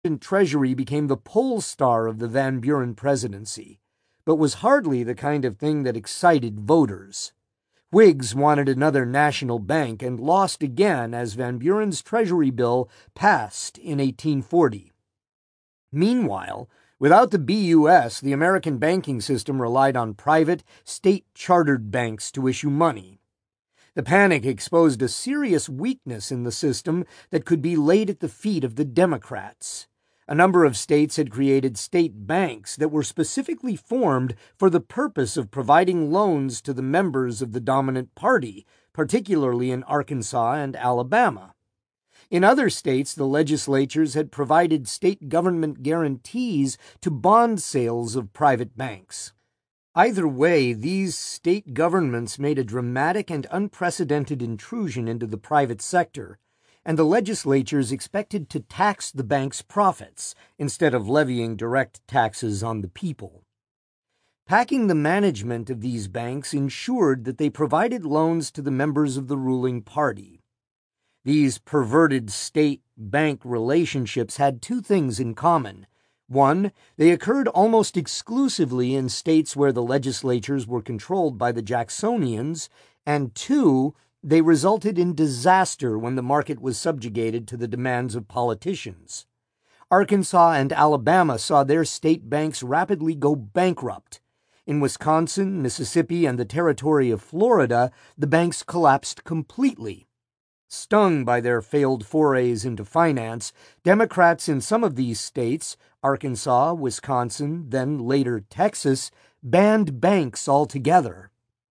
Treasury became the pole star of the Van Buren presidency, but was hardly the kind of thing that excited voters. Whigs wanted another national bank and lost again as Van Buren's Treasury bill passed in 1840. Meanwhile, without the BUS, the American banking system relied on private, state-chartered banks to issue money. The panic exposed a serious weakness in the system that could be laid at the feet of the Democrats. A number of states had created state banks that were specifically formed for the purpose of providing loans to the members of the dominant party, particularly in Arkansas and Alabama. In other states, the legislatures had provided state government guarantees to bond sales of private banks. Either way, these state governments made a dramatic and unprecedented intrusion into the private sector, and the legislatures expected to tax the bank's profits instead of levying direct taxes on the people. Packing the management of these banks ensured that they provided loans to the members of the ruling party. These perverted state-bank relationships had two things in common. One, they occurred almost exclusively in states where the legislatures were controlled by the Jacksonians, and two, they resulted in disaster when the market was subjugated to the demands of politicians. Arkansas and Alabama saw their state banks rapidly go bankrupt. In Wisconsin, Mississippi, and the territory of Florida, the banks collapsed completely. Stung by their failed forays into finance, Democrats in some of these states, Arkansas, Wisconsin, then later Texas, banned banks altogether.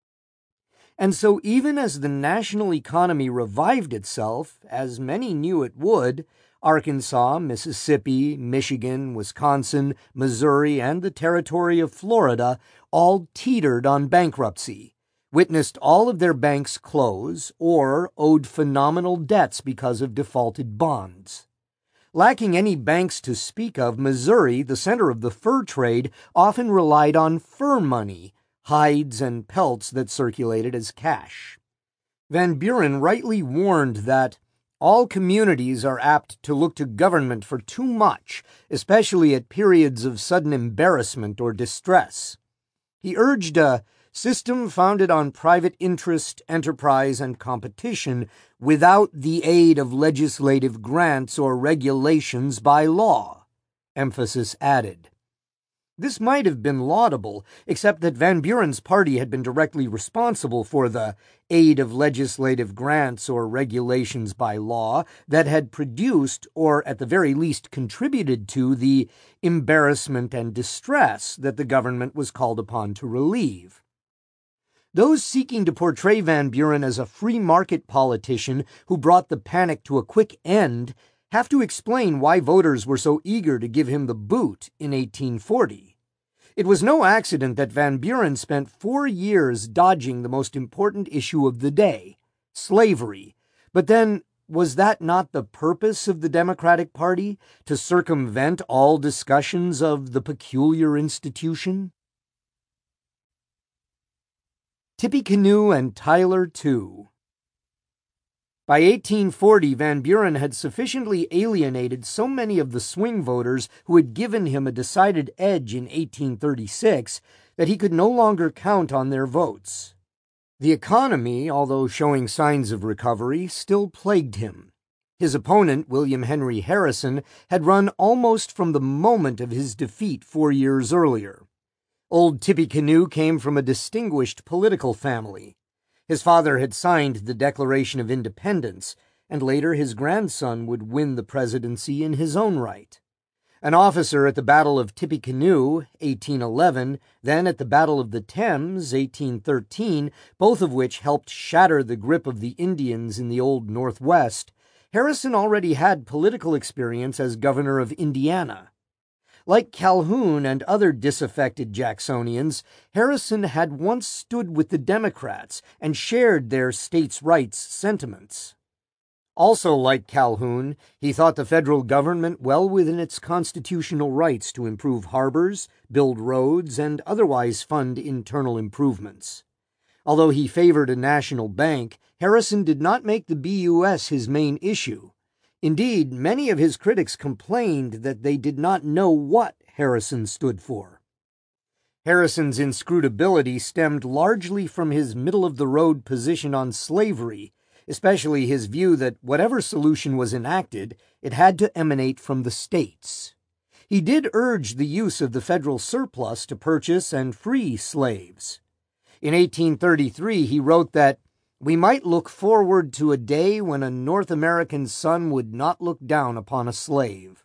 And so even as the national economy revived itself, as many knew it would, Arkansas, Mississippi, Michigan, Wisconsin, Missouri, and the territory of Florida all teetered on bankruptcy, witnessed all of their banks close, or owed phenomenal debts because of defaulted bonds. Lacking any banks to speak of, Missouri, the center of the fur trade, often relied on fur money, hides and pelts that circulated as cash. Van Buren rightly warned that all communities are apt to look to government for too much, especially at periods of sudden embarrassment or distress. He urged a system founded on private interest, enterprise, and competition without the aid of legislative grants or regulations by law, emphasis added. This might have been laudable, except that Van Buren's party had been directly responsible for the aid of legislative grants or regulations by law that had produced, or at the very least contributed to, the embarrassment and distress that the government was called upon to relieve. Those seeking to portray Van Buren as a free market politician who brought the panic to a quick end have to explain why voters were so eager to give him the boot in 1840. It was no accident that Van Buren spent 4 years dodging the most important issue of the day, slavery. But then, was that not the purpose of the Democratic Party, to circumvent all discussions of the peculiar institution? Tippecanoe and Tyler, too. By 1840, Van Buren had sufficiently alienated so many of the swing voters who had given him a decided edge in 1836 that he could no longer count on their votes. The economy, although showing signs of recovery, still plagued him. His opponent, William Henry Harrison, had run almost from the moment of his defeat 4 years earlier. Old Tippecanoe came from a distinguished political family. His father had signed the Declaration of Independence, and later his grandson would win the presidency in his own right. An officer at the Battle of Tippecanoe, 1811, then at the Battle of the Thames, 1813, both of which helped shatter the grip of the Indians in the Old Northwest, Harrison already had political experience as governor of Indiana. Like Calhoun and other disaffected Jacksonians, Harrison had once stood with the Democrats and shared their states' rights sentiments. Also, like Calhoun, he thought the federal government well within its constitutional rights to improve harbors, build roads, and otherwise fund internal improvements. Although he favored a national bank, Harrison did not make the BUS his main issue. Indeed, many of his critics complained that they did not know what Harrison stood for. Harrison's inscrutability stemmed largely from his middle-of-the-road position on slavery, especially his view that whatever solution was enacted, it had to emanate from the states. He did urge the use of the federal surplus to purchase and free slaves. In 1833, he wrote that we might look forward to a day when a North American son would not look down upon a slave.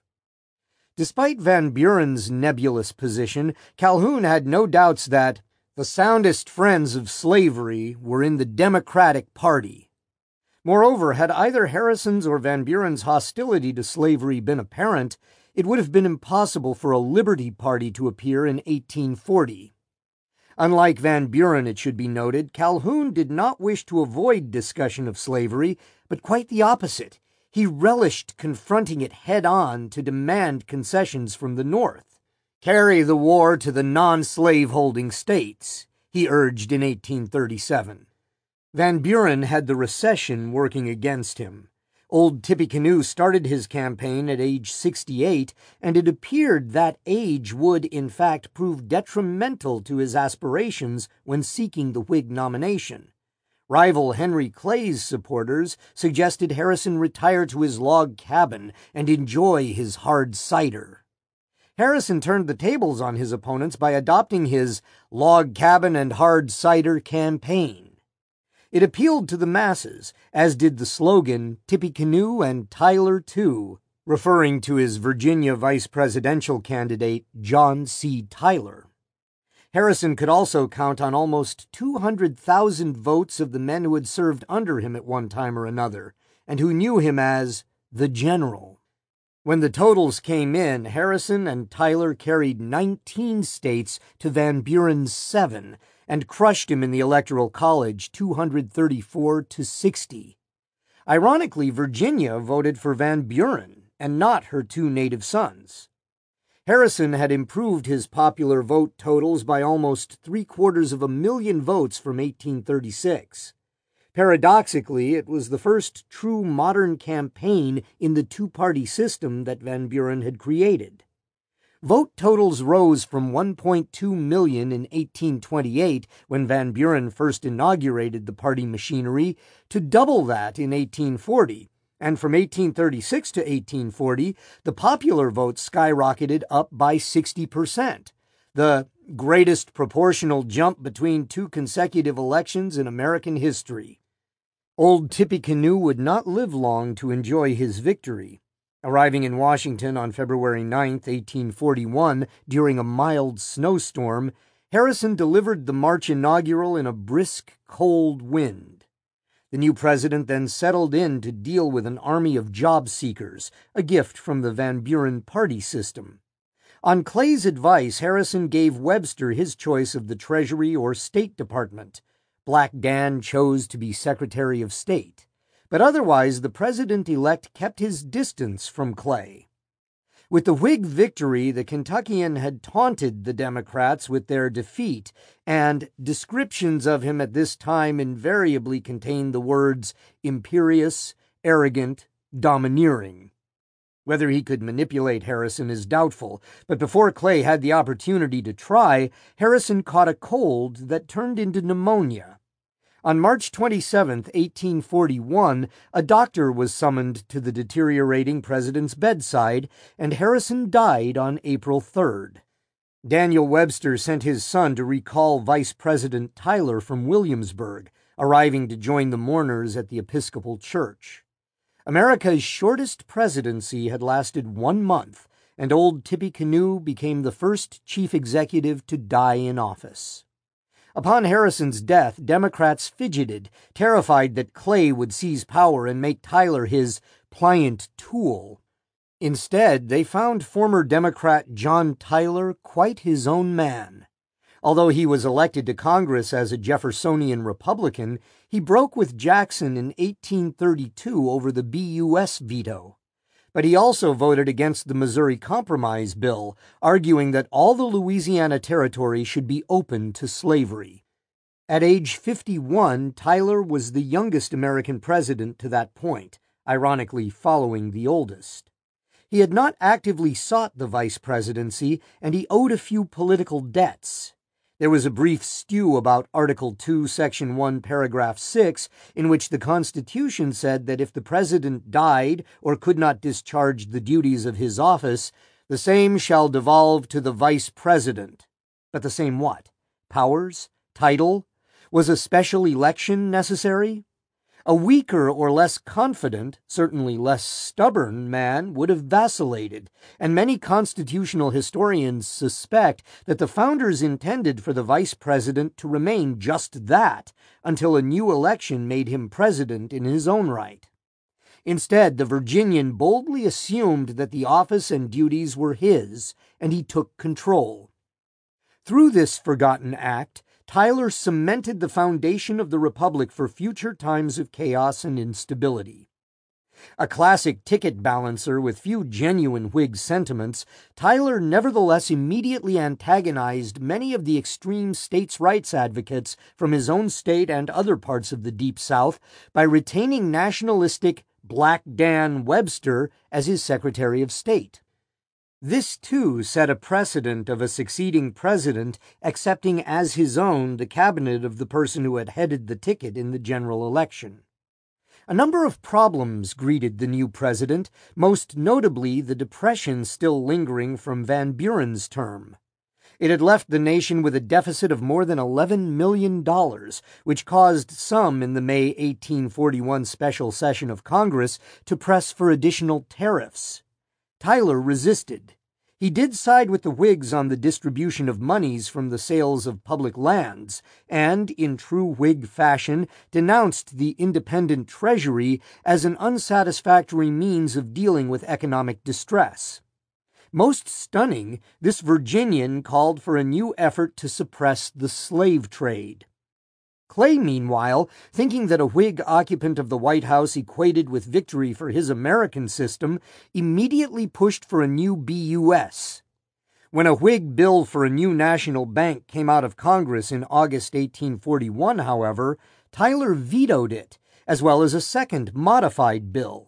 Despite Van Buren's nebulous position, Calhoun had no doubts that the soundest friends of slavery were in the Democratic Party. Moreover, had either Harrison's or Van Buren's hostility to slavery been apparent, it would have been impossible for a Liberty Party to appear in 1840. Unlike Van Buren, it should be noted, Calhoun did not wish to avoid discussion of slavery, but quite the opposite. He relished confronting it head-on to demand concessions from the North. Carry the war to the non-slave-holding states, he urged in 1837. Van Buren had the recession working against him. Old Tippecanoe started his campaign at age 68, and it appeared that age would, in fact, prove detrimental to his aspirations when seeking the Whig nomination. Rival Henry Clay's supporters suggested Harrison retire to his log cabin and enjoy his hard cider. Harrison turned the tables on his opponents by adopting his log cabin and hard cider campaign. It appealed to the masses, as did the slogan, Tippecanoe and Tyler too, referring to his Virginia vice presidential candidate, John C. Tyler. Harrison could also count on almost 200,000 votes of the men who had served under him at one time or another, and who knew him as the General. When the totals came in, Harrison and Tyler carried 19 states to Van Buren's 7, and crushed him in the Electoral College 234 to 60. Ironically, Virginia voted for Van Buren, and not her two native sons. Harrison had improved his popular vote totals by almost 750,000 votes from 1836. Paradoxically, it was the first true modern campaign in the two-party system that Van Buren had created. Vote totals rose from 1.2 million in 1828, when Van Buren first inaugurated the party machinery, to double that in 1840, and from 1836 to 1840, the popular vote skyrocketed up by 60%, the greatest proportional jump between two consecutive elections in American history. Old Tippecanoe would not live long to enjoy his victory. Arriving in Washington on February 9, 1841, during a mild snowstorm, Harrison delivered the March inaugural in a brisk, cold wind. The new president then settled in to deal with an army of job seekers, a gift from the Van Buren party system. On Clay's advice, Harrison gave Webster his choice of the Treasury or State Department. Black Dan chose to be Secretary of State. But otherwise, the president-elect kept his distance from Clay. With the Whig victory, the Kentuckian had taunted the Democrats with their defeat, and descriptions of him at this time invariably contained the words imperious, arrogant, domineering. Whether he could manipulate Harrison is doubtful, but before Clay had the opportunity to try, Harrison caught a cold that turned into pneumonia. On March 27, 1841, a doctor was summoned to the deteriorating president's bedside, and Harrison died on April 3rd. Daniel Webster sent his son to recall Vice President Tyler from Williamsburg, arriving to join the mourners at the Episcopal Church. America's shortest presidency had lasted 1 month, and old Tippecanoe became the first chief executive to die in office. Upon Harrison's death, Democrats fidgeted, terrified that Clay would seize power and make Tyler his pliant tool. Instead, they found former Democrat John Tyler quite his own man. Although he was elected to Congress as a Jeffersonian Republican, he broke with Jackson in 1832 over the BUS veto. But he also voted against the Missouri Compromise Bill, arguing that all the Louisiana Territory should be open to slavery. At age 51, Tyler was the youngest American president to that point, ironically following the oldest. He had not actively sought the vice presidency, and he owed a few political debts. There was a brief stew about Article 2, Section 1, Paragraph 6, in which the Constitution said that if the president died or could not discharge the duties of his office, the same shall devolve to the vice president. But the same what? Powers? Title? Was a special election necessary? A weaker or less confident, certainly less stubborn man would have vacillated, and many constitutional historians suspect that the founders intended for the vice president to remain just that until a new election made him president in his own right. Instead, the Virginian boldly assumed that the office and duties were his, and he took control. Through this forgotten act, Tyler cemented the foundation of the Republic for future times of chaos and instability. A classic ticket balancer with few genuine Whig sentiments, Tyler nevertheless immediately antagonized many of the extreme states' rights advocates from his own state and other parts of the Deep South by retaining nationalistic Black Dan Webster as his Secretary of State. This, too, set a precedent of a succeeding president accepting as his own the cabinet of the person who had headed the ticket in the general election. A number of problems greeted the new president, most notably the depression still lingering from Van Buren's term. It had left the nation with a deficit of more than $11 million, which caused some in the May 1841 special session of Congress to press for additional tariffs. Tyler resisted. He did side with the Whigs on the distribution of moneys from the sales of public lands, and, in true Whig fashion, denounced the independent treasury as an unsatisfactory means of dealing with economic distress. Most stunning, this Virginian called for a new effort to suppress the slave trade. Clay, meanwhile, thinking that a Whig occupant of the White House equated with victory for his American system, immediately pushed for a new BUS. When a Whig bill for a new national bank came out of Congress in August 1841, however, Tyler vetoed it, as well as a second modified bill.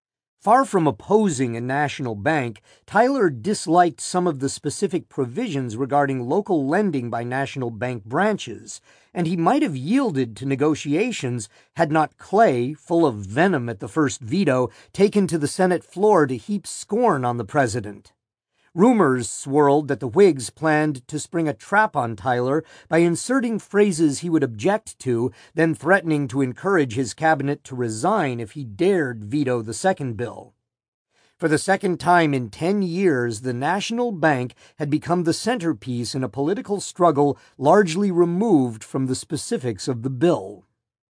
Far from opposing a national bank, Tyler disliked some of the specific provisions regarding local lending by national bank branches, and he might have yielded to negotiations had not Clay, full of venom at the first veto, taken to the Senate floor to heap scorn on the president. Rumors swirled that the Whigs planned to spring a trap on Tyler by inserting phrases he would object to, then threatening to encourage his cabinet to resign if he dared veto the second bill. For the second time in 10 years, the national bank had become the centerpiece in a political struggle largely removed from the specifics of the bill.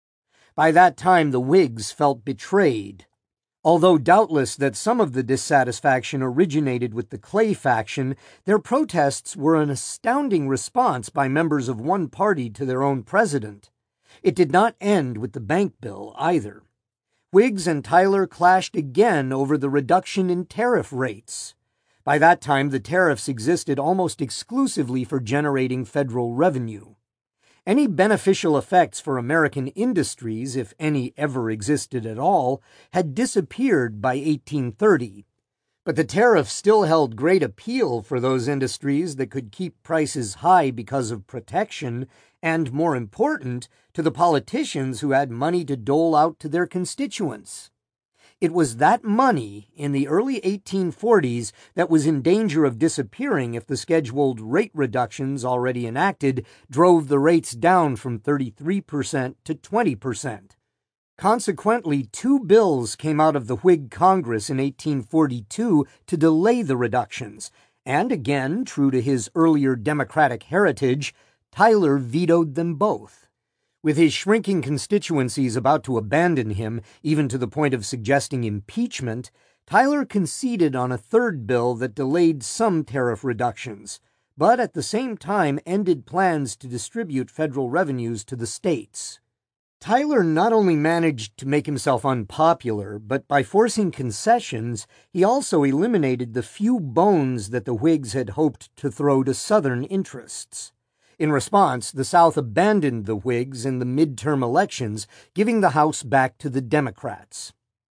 By that time, the Whigs felt betrayed. Although doubtless that some of the dissatisfaction originated with the Clay faction, their protests were an astounding response by members of one party to their own president. It did not end with the bank bill either. Whigs and Tyler clashed again over the reduction in tariff rates. By that time, the tariffs existed almost exclusively for generating federal revenue. Any beneficial effects for American industries, if any ever existed at all, had disappeared by 1830. But the tariff still held great appeal for those industries that could keep prices high because of protection, and, more important, to the politicians who had money to dole out to their constituents. It was that money, in the early 1840s, that was in danger of disappearing if the scheduled rate reductions already enacted drove the rates down from 33% to 20%. Consequently, 2 bills came out of the Whig Congress in 1842 to delay the reductions, and again, true to his earlier Democratic heritage, Tyler vetoed them both. With his shrinking constituencies about to abandon him, even to the point of suggesting impeachment, Tyler conceded on a third bill that delayed some tariff reductions, but at the same time ended plans to distribute federal revenues to the states. Tyler not only managed to make himself unpopular, but by forcing concessions, he also eliminated the few bones that the Whigs had hoped to throw to Southern interests. In response, the South abandoned the Whigs in the midterm elections, giving the House back to the Democrats.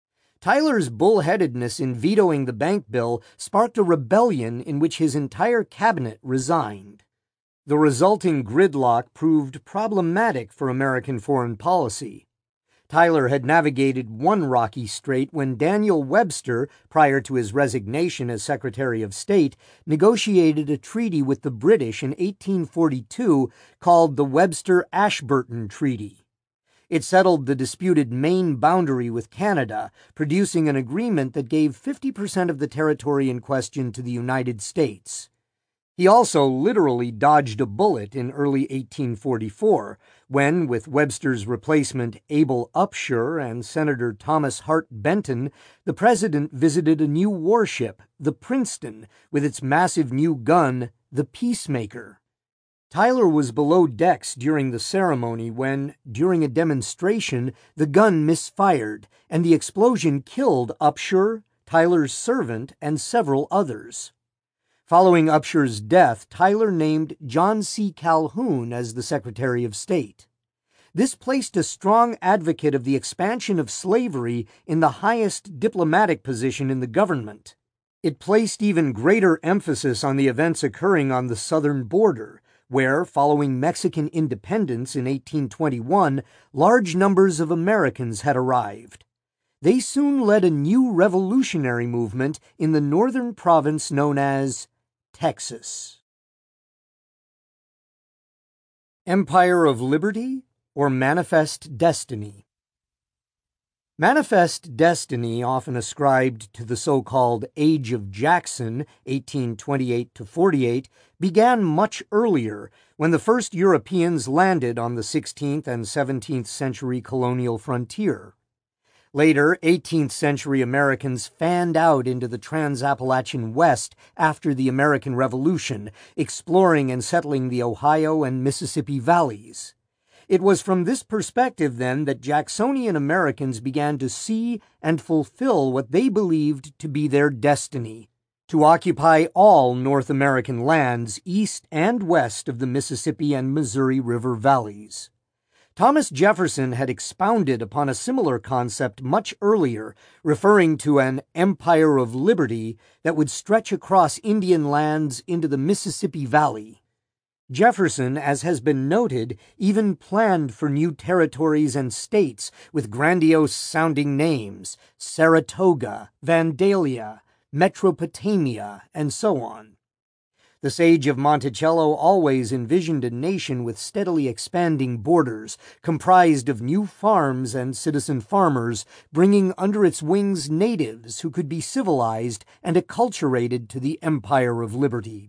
Tyler's bullheadedness in vetoing the bank bill sparked a rebellion in which his entire cabinet resigned. The resulting gridlock proved problematic for American foreign policy. Tyler had navigated one rocky strait when Daniel Webster, prior to his resignation as Secretary of State, negotiated a treaty with the British in 1842 called the Webster-Ashburton Treaty. It settled the disputed Maine boundary with Canada, producing an agreement that gave 50% of the territory in question to the United States. He also literally dodged a bullet in early 1844 when, with Webster's replacement Abel Upshur and Senator Thomas Hart Benton, the president visited a new warship, the Princeton, with its massive new gun, the Peacemaker. Tyler was below decks during the ceremony when, during a demonstration, the gun misfired, and the explosion killed Upshur, Tyler's servant, and several others. Following Upshur's death, Tyler named John C. Calhoun as the Secretary of State. This placed a strong advocate of the expansion of slavery in the highest diplomatic position in the government. It placed even greater emphasis on the events occurring on the southern border, where, following Mexican independence in 1821, large numbers of Americans had arrived. They soon led a new revolutionary movement in the northern province known as Texas. Empire of Liberty or Manifest Destiny? Manifest Destiny, often ascribed to the so-called Age of Jackson, 1828 to 48, began much earlier, when the first Europeans landed on the 16th and 17th century colonial frontier. Later, 18th century Americans fanned out into the Trans-Appalachian West after the American Revolution, exploring and settling the Ohio and Mississippi valleys. It was from this perspective, then, that Jacksonian Americans began to see and fulfill what they believed to be their destiny: to occupy all North American lands east and west of the Mississippi and Missouri River valleys. Thomas Jefferson had expounded upon a similar concept much earlier, referring to an Empire of Liberty that would stretch across Indian lands into the Mississippi Valley. Jefferson, as has been noted, even planned for new territories and states with grandiose-sounding names: Saratoga, Vandalia, Metropotamia, and so on. The sage of Monticello always envisioned a nation with steadily expanding borders, comprised of new farms and citizen farmers, bringing under its wings natives who could be civilized and acculturated to the Empire of Liberty.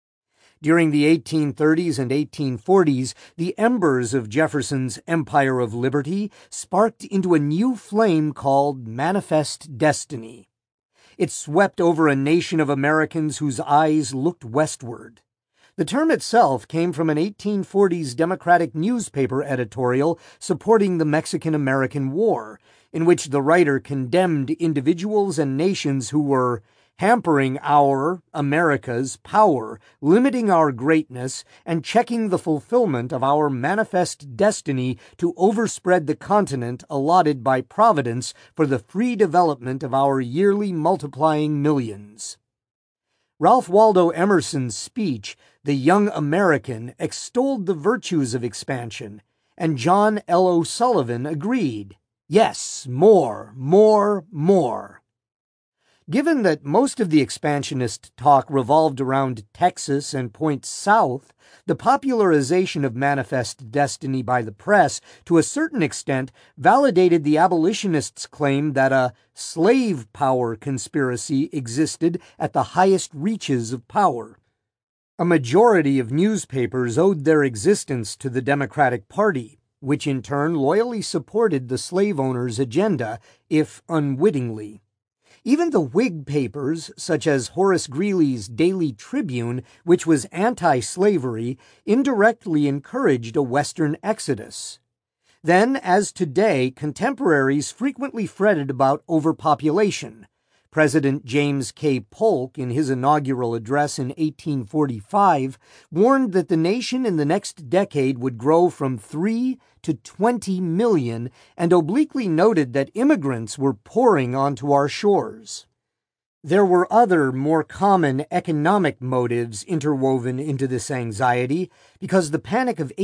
During the 1830s and 1840s, the embers of Jefferson's Empire of Liberty sparked into a new flame called Manifest Destiny. It swept over a nation of Americans whose eyes looked westward. The term itself came from an 1840s Democratic newspaper editorial supporting the Mexican-American War, in which the writer condemned individuals and nations who were hampering our, America's, power, limiting our greatness, and checking the fulfillment of our manifest destiny to overspread the continent allotted by Providence for the free development of our yearly multiplying millions. Ralph Waldo Emerson's speech, The Young American, extolled the virtues of expansion, and John L. O'Sullivan agreed. Yes, more, more, more. Given that most of the expansionist talk revolved around Texas and points south, the popularization of Manifest Destiny by the press, to a certain extent, validated the abolitionists' claim that a slave power conspiracy existed at the highest reaches of power. A majority of newspapers owed their existence to the Democratic Party, which in turn loyally supported the slave owners' agenda, if unwittingly. Even the Whig papers, such as Horace Greeley's Daily Tribune, which was anti-slavery, indirectly encouraged a Western exodus. Then, as today, contemporaries frequently fretted about overpopulation. President James K. Polk, in his inaugural address in 1845, warned that the nation in the next decade would grow from 3 to 20 million, and obliquely noted that immigrants were pouring onto our shores. There were other, more common economic motives interwoven into this anxiety, because the Panic of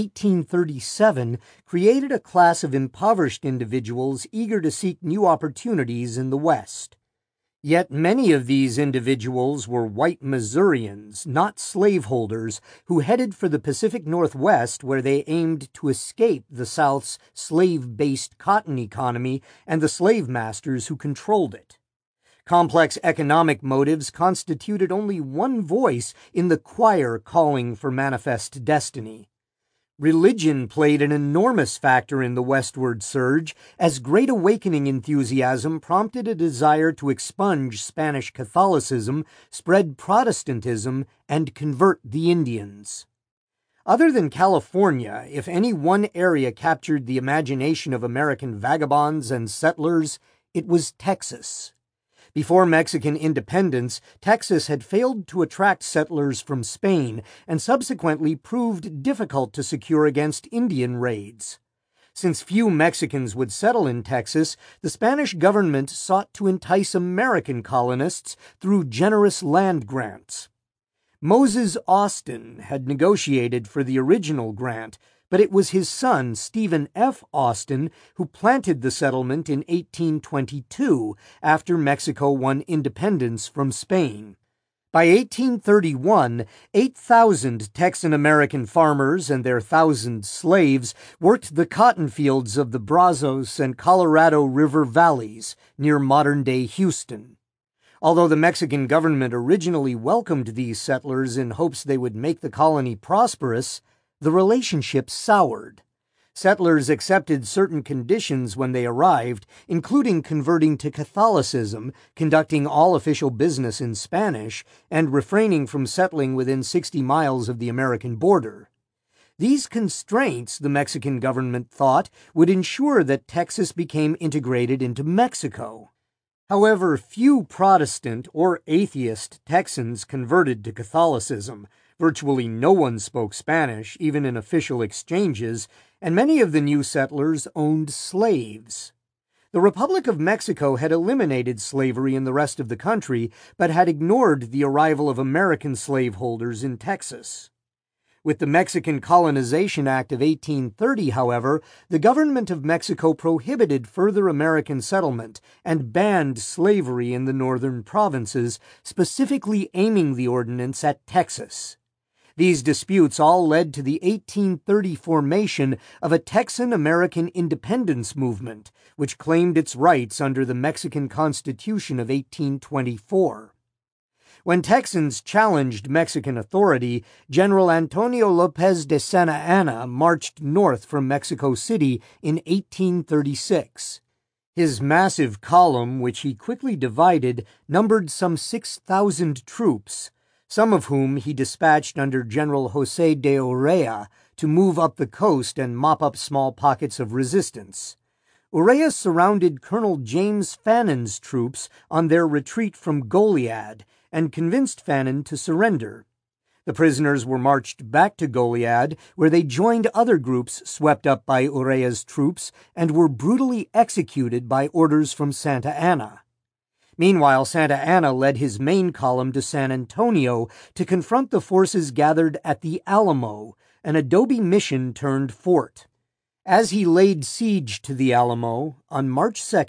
1837 created a class of impoverished individuals eager to seek new opportunities in the West. Yet many of these individuals were white Missourians, not slaveholders, who headed for the Pacific Northwest, where they aimed to escape the South's slave-based cotton economy and the slave masters who controlled it. Complex economic motives constituted only one voice in the choir calling for manifest destiny. Religion played an enormous factor in the westward surge, as Great Awakening enthusiasm prompted a desire to expunge Spanish Catholicism, spread Protestantism, and convert the Indians. Other than California, if any one area captured the imagination of American vagabonds and settlers, it was Texas. Before Mexican independence, Texas had failed to attract settlers from Spain and subsequently proved difficult to secure against Indian raids. Since few Mexicans would settle in Texas, the Spanish government sought to entice American colonists through generous land grants. Moses Austin had negotiated for the original grant, but it was his son, Stephen F. Austin, who planted the settlement in 1822 after Mexico won independence from Spain. By 1831, 8,000 Texan-American farmers and their 1,000 slaves worked the cotton fields of the Brazos and Colorado River valleys near modern-day Houston. Although the Mexican government originally welcomed these settlers in hopes they would make the colony prosperous, the relationship soured. Settlers accepted certain conditions when they arrived, including converting to Catholicism, conducting all official business in Spanish, and refraining from settling within 60 miles of the American border. These constraints, the Mexican government thought, would ensure that Texas became integrated into Mexico. However, few Protestant or atheist Texans converted to Catholicism. Virtually no one spoke Spanish, even in official exchanges, and many of the new settlers owned slaves. The Republic of Mexico had eliminated slavery in the rest of the country, but had ignored the arrival of American slaveholders in Texas. With the Mexican Colonization Act of 1830, however, the government of Mexico prohibited further American settlement and banned slavery in the northern provinces, specifically aiming the ordinance at Texas. These disputes all led to the 1830 formation of a Texan-American independence movement, which claimed its rights under the Mexican Constitution of 1824. When Texans challenged Mexican authority, General Antonio López de Santa Anna marched north from Mexico City in 1836. His massive column, which he quickly divided, numbered some 6,000 troops, some of whom he dispatched under General José de Urrea to move up the coast and mop up small pockets of resistance. Urrea surrounded Colonel James Fannon's troops on their retreat from Goliad and convinced Fannon to surrender. The prisoners were marched back to Goliad, where they joined other groups swept up by Urrea's troops and were brutally executed by orders from Santa Anna. Meanwhile, Santa Anna led his main column to San Antonio to confront the forces gathered at the Alamo, an adobe mission turned fort. As he laid siege to the Alamo, on March 2,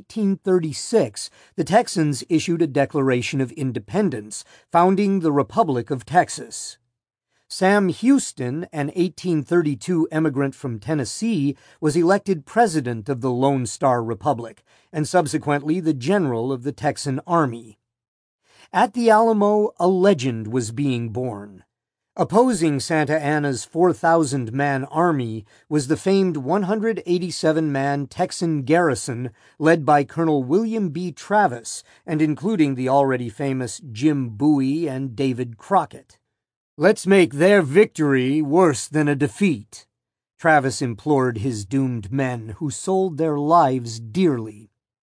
1836, the Texans issued a Declaration of Independence, founding the Republic of Texas. Sam Houston, an 1832 emigrant from Tennessee, was elected president of the Lone Star Republic, and subsequently the general of the Texan Army. At the Alamo, a legend was being born. Opposing Santa Anna's 4,000-man army was the famed 187-man Texan garrison led by Colonel William B. Travis and including the already famous Jim Bowie and David Crockett. "Let's make their victory worse than a defeat," Travis implored his doomed men, who sold their lives dearly.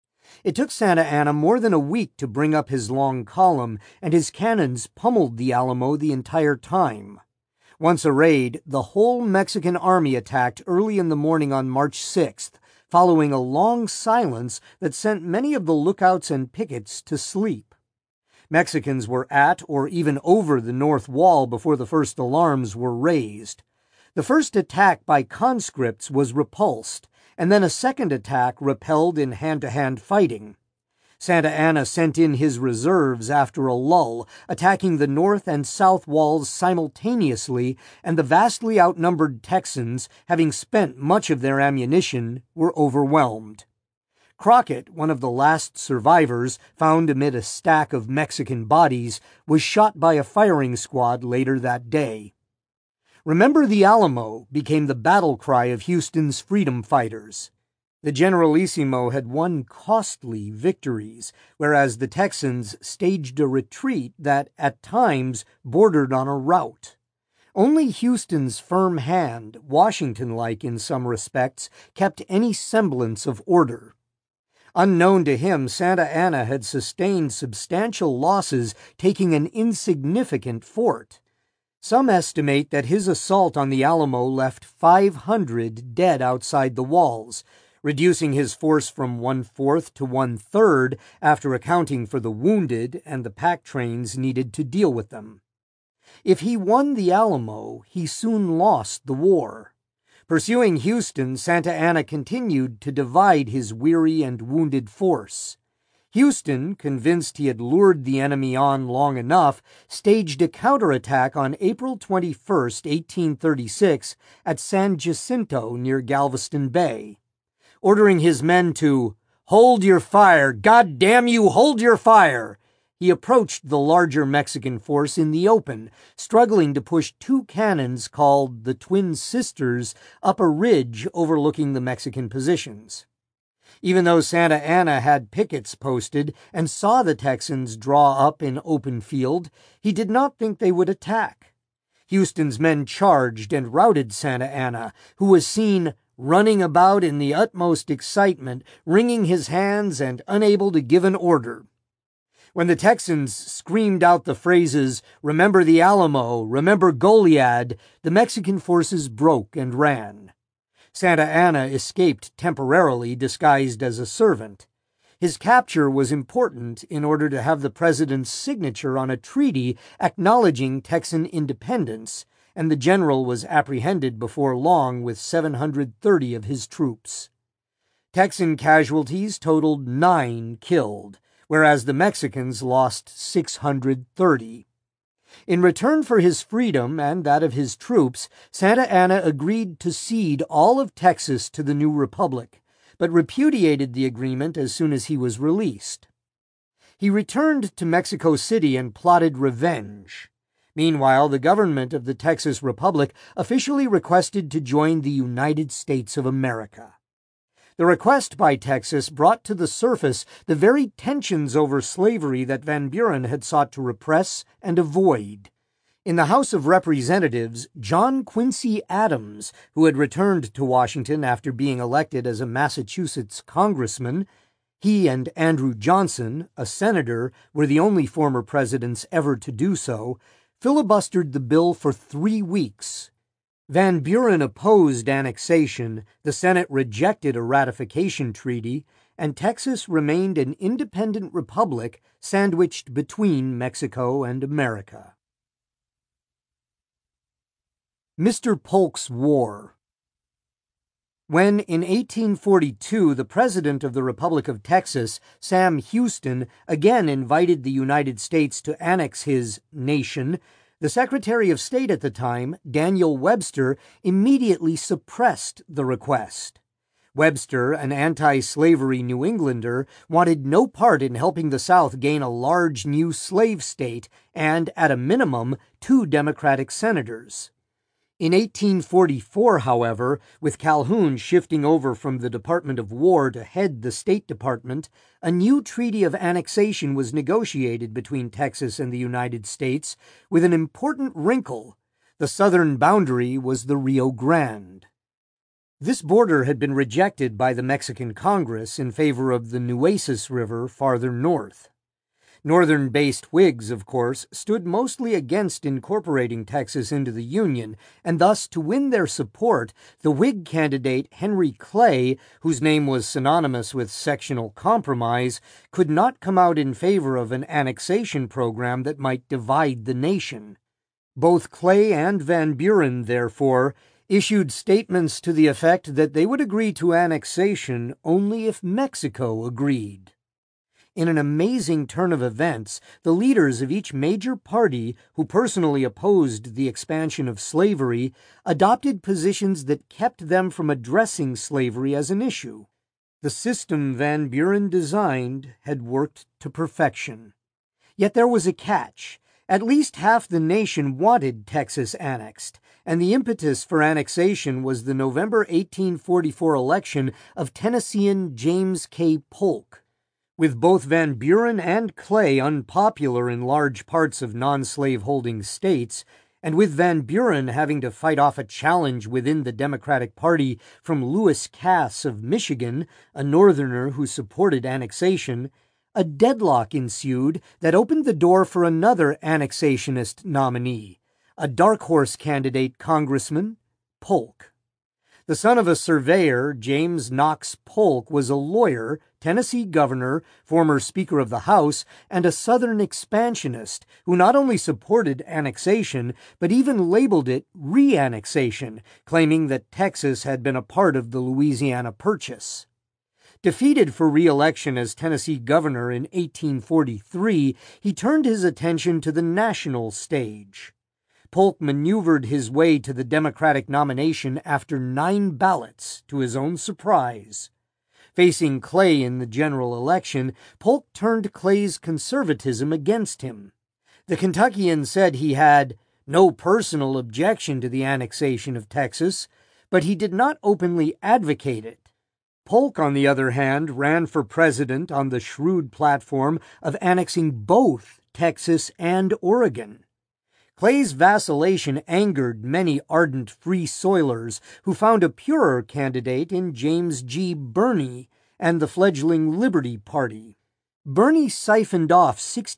It took Santa Anna more than a week to bring up his long column, and his cannons pummeled the Alamo the entire time. Once arrayed, the whole Mexican army attacked early in the morning on March 6th, following a long silence that sent many of the lookouts and pickets to sleep. Mexicans were at or even over the north wall before the first alarms were raised. The first attack by conscripts was repulsed, and then a second attack repelled in hand-to-hand fighting. Santa Anna sent in his reserves after a lull, attacking the north and south walls simultaneously, and the vastly outnumbered Texans, having spent much of their ammunition, were overwhelmed. Crockett, one of the last survivors, found amid a stack of Mexican bodies, was shot by a firing squad later that day. "Remember the Alamo" became the battle cry of Houston's freedom fighters. The Generalissimo had won costly victories, whereas the Texans staged a retreat that, at times, bordered on a rout. Only Houston's firm hand, Washington-like in some respects, kept any semblance of order. Unknown to him, Santa Anna had sustained substantial losses, taking an insignificant fort. Some estimate that his assault on the Alamo left 500 dead outside the walls, reducing his force from 1/4 to 1/3 after accounting for the wounded and the pack trains needed to deal with them. If he won the Alamo, he soon lost the war. Pursuing Houston, Santa Anna continued to divide his weary and wounded force. Houston, convinced he had lured the enemy on long enough, staged a counterattack on April 21, 1836, at San Jacinto near Galveston Bay. Ordering his men to "hold your fire, God damn you, hold your fire!" he approached the larger Mexican force in the open, struggling to push two cannons called the Twin Sisters up a ridge overlooking the Mexican positions. Even though Santa Anna had pickets posted and saw the Texans draw up in open field, he did not think they would attack. Houston's men charged and routed Santa Anna, who was seen running about in the utmost excitement, wringing his hands and unable to give an order. When the Texans screamed out the phrases, "Remember the Alamo, remember Goliad," the Mexican forces broke and ran. Santa Anna escaped temporarily, disguised as a servant. His capture was important in order to have the president's signature on a treaty acknowledging Texan independence, and the general was apprehended before long with 730 of his troops. Texan casualties totaled 9 killed, whereas the Mexicans lost 630. In return for his freedom and that of his troops, Santa Anna agreed to cede all of Texas to the new republic, but repudiated the agreement as soon as he was released. He returned to Mexico City and plotted revenge. Meanwhile, the government of the Texas Republic officially requested to join the United States of America. The request by Texas brought to the surface the very tensions over slavery that Van Buren had sought to repress and avoid. In the House of Representatives, John Quincy Adams, who had returned to Washington after being elected as a Massachusetts congressman, he and Andrew Johnson, a senator, were the only former presidents ever to do so, filibustered the bill for 3 weeks. Van Buren opposed annexation, the Senate rejected a ratification treaty, and Texas remained an independent republic sandwiched between Mexico and America. Mr. Polk's War. When, in 1842, the President of the Republic of Texas, Sam Houston, again invited the United States to annex his nation, the Secretary of State at the time, Daniel Webster, immediately suppressed the request. Webster, an anti-slavery New Englander, wanted no part in helping the South gain a large new slave state and, at a minimum, 2 Democratic senators. In 1844, however, with Calhoun shifting over from the Department of War to head the State Department, a new treaty of annexation was negotiated between Texas and the United States, with an important wrinkle. The southern boundary was the Rio Grande. This border had been rejected by the Mexican Congress in favor of the Nueces River farther north. Northern-based Whigs, of course, stood mostly against incorporating Texas into the Union, and thus, to win their support, the Whig candidate Henry Clay, whose name was synonymous with sectional compromise, could not come out in favor of an annexation program that might divide the nation. Both Clay and Van Buren, therefore, issued statements to the effect that they would agree to annexation only if Mexico agreed. In an amazing turn of events, the leaders of each major party who personally opposed the expansion of slavery adopted positions that kept them from addressing slavery as an issue. The system Van Buren designed had worked to perfection. Yet there was a catch. At least half the nation wanted Texas annexed, and the impetus for annexation was the November 1844 election of Tennessean James K. Polk. With both Van Buren and Clay unpopular in large parts of non-slave-holding states, and with Van Buren having to fight off a challenge within the Democratic Party from Lewis Cass of Michigan, a Northerner who supported annexation, a deadlock ensued that opened the door for another annexationist nominee, a dark horse candidate congressman, Polk. The son of a surveyor, James Knox Polk was a lawyer, Tennessee governor, former Speaker of the House, and a Southern expansionist who not only supported annexation, but even labeled it re-annexation, claiming that Texas had been a part of the Louisiana Purchase. Defeated for re-election as Tennessee governor in 1843, he turned his attention to the national stage. Polk maneuvered his way to the Democratic nomination after 9 ballots, to his own surprise. Facing Clay in the general election, Polk turned Clay's conservatism against him. The Kentuckian said he had no personal objection to the annexation of Texas, but he did not openly advocate it. Polk, on the other hand, ran for president on the shrewd platform of annexing both Texas and Oregon. Clay's vacillation angered many ardent Free Soilers who found a purer candidate in James G. Birney and the fledgling Liberty Party. Birney siphoned off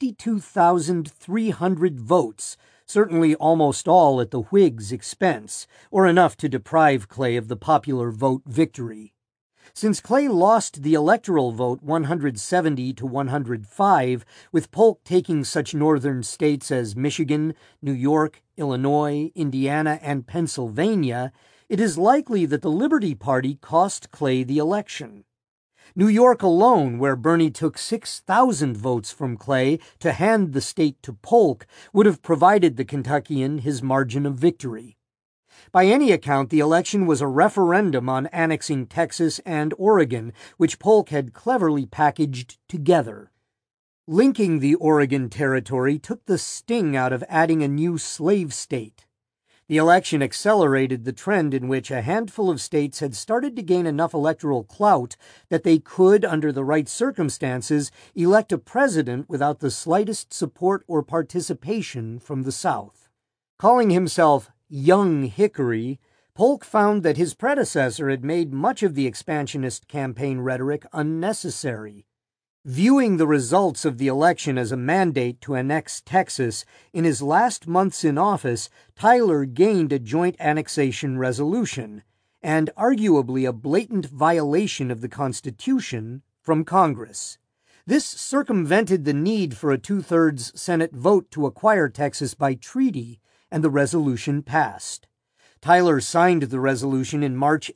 62,300 votes, certainly almost all at the Whigs' expense, or enough to deprive Clay of the popular vote victory. Since Clay lost the electoral vote 170 to 105, with Polk taking such northern states as Michigan, New York, Illinois, Indiana, and Pennsylvania, it is likely that the Liberty Party cost Clay the election. New York alone, where Birney took 6,000 votes from Clay to hand the state to Polk, would have provided the Kentuckian his margin of victory. By any account, the election was a referendum on annexing Texas and Oregon, which Polk had cleverly packaged together. Linking the Oregon Territory took the sting out of adding a new slave state. The election accelerated the trend in which a handful of states had started to gain enough electoral clout that they could, under the right circumstances, elect a president without the slightest support or participation from the South. Calling himself Young Hickory, Polk found that his predecessor had made much of the expansionist campaign rhetoric unnecessary. Viewing the results of the election as a mandate to annex Texas, in his last months in office, Tyler gained a joint annexation resolution, and arguably a blatant violation of the Constitution, from Congress. This circumvented the need for a 2/3 Senate vote to acquire Texas by treaty, and the resolution passed. Tyler signed the resolution in March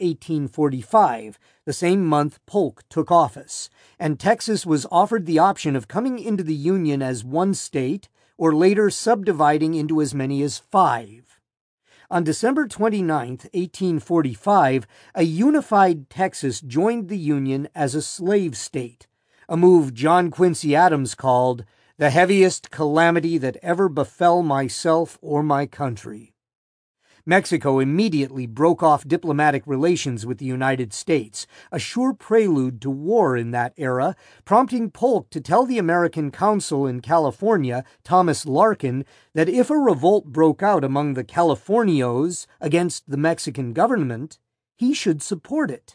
1845, the same month Polk took office, and Texas was offered the option of coming into the Union as one state or later subdividing into as many as 5. On December 29, 1845, a unified Texas joined the Union as a slave state, a move John Quincy Adams called the heaviest calamity that ever befell myself or my country. Mexico immediately broke off diplomatic relations with the United States, a sure prelude to war in that era, prompting Polk to tell the American consul in California, Thomas Larkin, that if a revolt broke out among the Californios against the Mexican government, he should support it.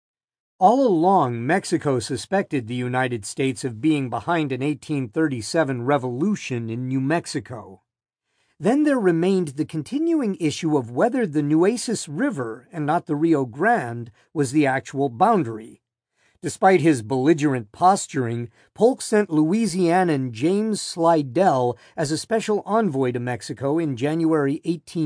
All along, Mexico suspected the United States of being behind an 1837 revolution in New Mexico. Then there remained the continuing issue of whether the Nueces River, and not the Rio Grande, was the actual boundary. Despite his belligerent posturing, Polk sent Louisianan James Slidell as a special envoy to Mexico in January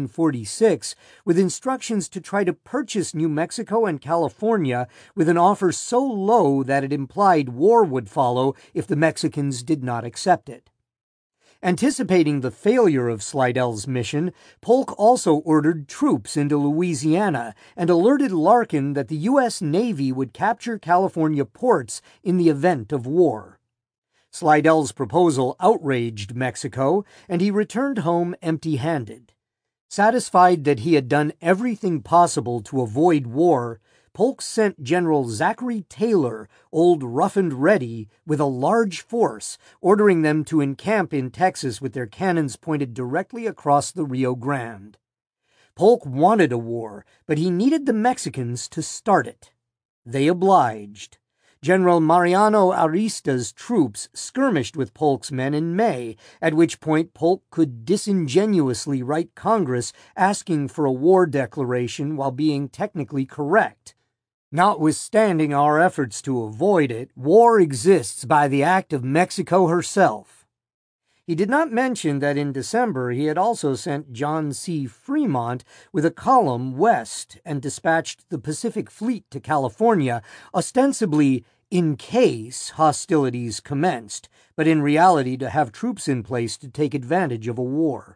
1846 with instructions to try to purchase New Mexico and California with an offer so low that it implied war would follow if the Mexicans did not accept it. Anticipating the failure of Slidell's mission, Polk also ordered troops into Louisiana and alerted Larkin that the U.S. Navy would capture California ports in the event of war. Slidell's proposal outraged Mexico, and he returned home empty-handed. Satisfied that he had done everything possible to avoid war, Polk sent General Zachary Taylor, Old Rough and Ready, with a large force, ordering them to encamp in Texas with their cannons pointed directly across the Rio Grande. Polk wanted a war, but he needed the Mexicans to start it. They obliged. General Mariano Arista's troops skirmished with Polk's men in May, at which point Polk could disingenuously write Congress asking for a war declaration while being technically correct. Notwithstanding our efforts to avoid it, war exists by the act of Mexico herself. He did not mention that in December he had also sent John C. Fremont with a column west and dispatched the Pacific Fleet to California, ostensibly in case hostilities commenced, but in reality to have troops in place to take advantage of a war.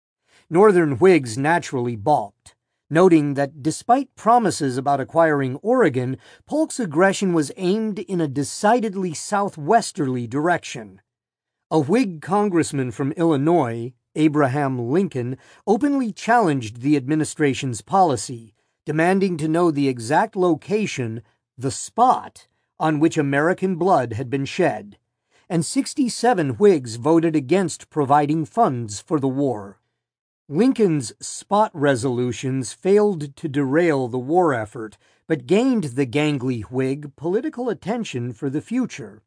Northern Whigs naturally balked, noting that despite promises about acquiring Oregon, Polk's aggression was aimed in a decidedly southwesterly direction. A Whig congressman from Illinois, Abraham Lincoln, openly challenged the administration's policy, demanding to know the exact location, the spot, on which American blood had been shed, and 67 Whigs voted against providing funds for the war. Lincoln's spot resolutions failed to derail the war effort, but gained the gangly Whig political attention for the future.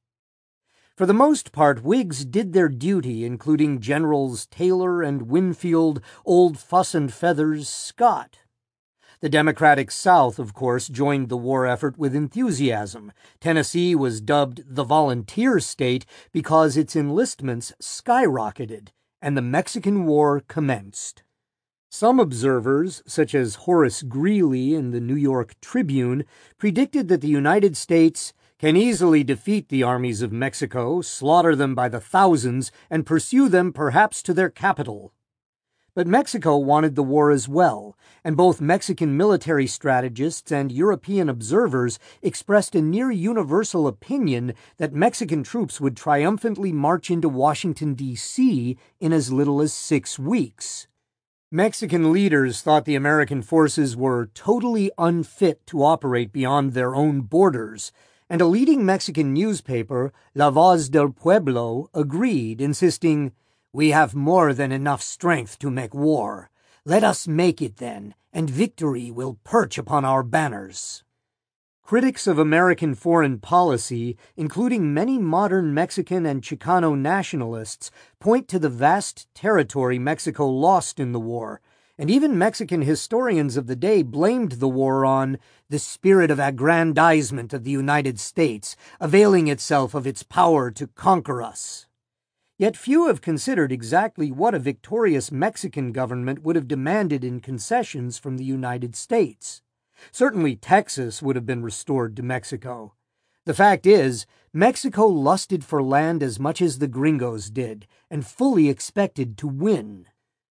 For the most part, Whigs did their duty, including Generals Taylor and Winfield, Old Fuss and Feathers Scott. The Democratic South, of course, joined the war effort with enthusiasm. Tennessee was dubbed the volunteer state because its enlistments skyrocketed, and the Mexican War commenced. Some observers, such as Horace Greeley in the New York Tribune, predicted that the United States can easily defeat the armies of Mexico, slaughter them by the thousands, and pursue them perhaps to their capital. But Mexico wanted the war as well, and both Mexican military strategists and European observers expressed a near-universal opinion that Mexican troops would triumphantly march into Washington, D.C. in as little as 6 weeks. Mexican leaders thought the American forces were totally unfit to operate beyond their own borders, and a leading Mexican newspaper, La Voz del Pueblo, agreed, insisting, "We have more than enough strength to make war. Let us make it then, and victory will perch upon our banners." Critics of American foreign policy, including many modern Mexican and Chicano nationalists, point to the vast territory Mexico lost in the war, and even Mexican historians of the day blamed the war on the spirit of aggrandizement of the United States, availing itself of its power to conquer us. Yet few have considered exactly what a victorious Mexican government would have demanded in concessions from the United States. Certainly Texas would have been restored to Mexico. The fact is, Mexico lusted for land as much as the gringos did, and fully expected to win.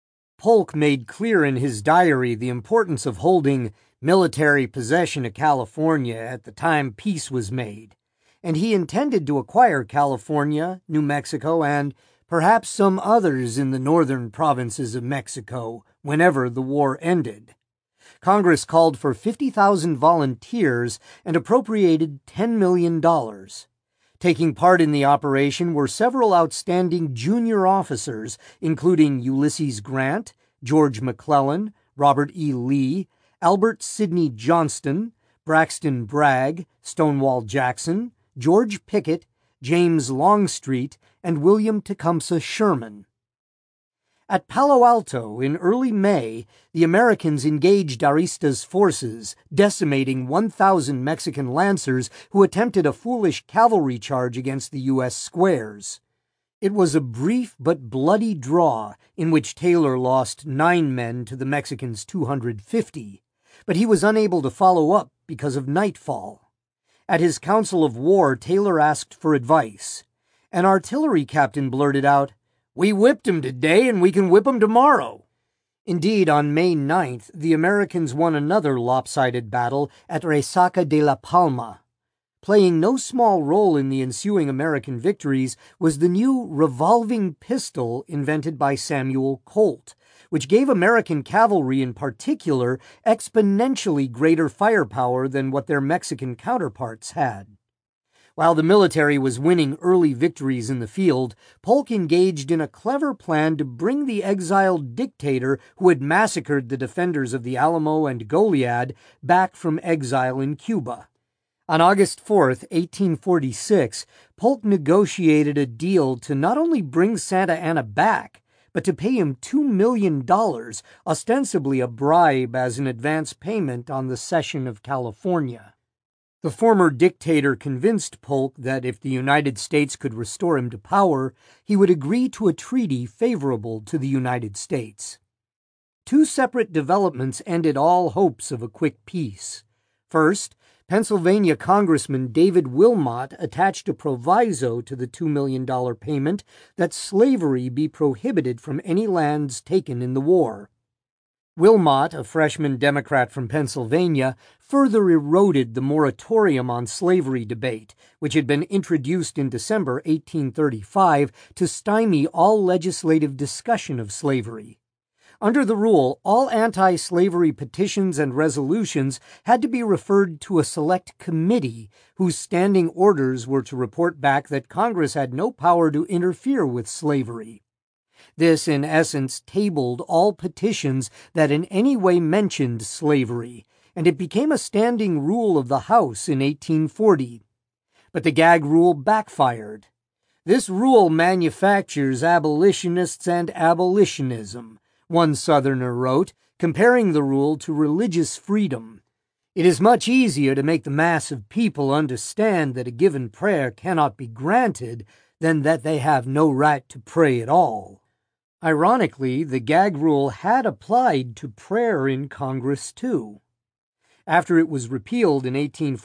Polk made clear in his diary the importance of holding military possession of California at the time peace was made, and he intended to acquire California, New Mexico, and perhaps some others in the northern provinces of Mexico whenever the war ended. Congress called for 50,000 volunteers and appropriated $10 million. Taking part in the operation were several outstanding junior officers, including Ulysses Grant, George McClellan, Robert E. Lee, Albert Sidney Johnston, Braxton Bragg, Stonewall Jackson, George Pickett, James Longstreet, and William Tecumseh Sherman. At Palo Alto in early May, the Americans engaged Arista's forces, decimating 1,000 Mexican lancers who attempted a foolish cavalry charge against the U.S. squares. It was a brief but bloody draw in which Taylor lost 9 men to the Mexicans' 250, but he was unable to follow up because of nightfall. At his council of war, Taylor asked for advice. An artillery captain blurted out, "We whipped him today, and we can whip him tomorrow." Indeed, on May 9th, the Americans won another lopsided battle at Resaca de la Palma. Playing no small role in the ensuing American victories was the new revolving pistol invented by Samuel Colt, which gave American cavalry in particular exponentially greater firepower than what their Mexican counterparts had. While the military was winning early victories in the field, Polk engaged in a clever plan to bring the exiled dictator who had massacred the defenders of the Alamo and Goliad back from exile in Cuba. On August 4, 1846, Polk negotiated a deal to not only bring Santa Anna back, but to pay him $2 million, ostensibly a bribe as an advance payment on the cession of California. The former dictator convinced Polk that if the United States could restore him to power, he would agree to a treaty favorable to the United States. 2 separate developments ended all hopes of a quick peace. First, Pennsylvania Congressman David Wilmot attached a proviso to the $2 million payment that slavery be prohibited from any lands taken in the war. Wilmot, a freshman Democrat from Pennsylvania, further eroded the moratorium on slavery debate, which had been introduced in December 1835 to stymie all legislative discussion of slavery. Under the rule, all anti-slavery petitions and resolutions had to be referred to a select committee whose standing orders were to report back that Congress had no power to interfere with slavery. This, in essence, tabled all petitions that in any way mentioned slavery, and it became a standing rule of the House in 1840. But the gag rule backfired. "This rule manufactures abolitionists and abolitionism," one Southerner wrote, comparing the rule to religious freedom. "It is much easier to make the mass of people understand that a given prayer cannot be granted than that they have no right to pray at all." Ironically, the gag rule had applied to prayer in Congress too. After it was repealed in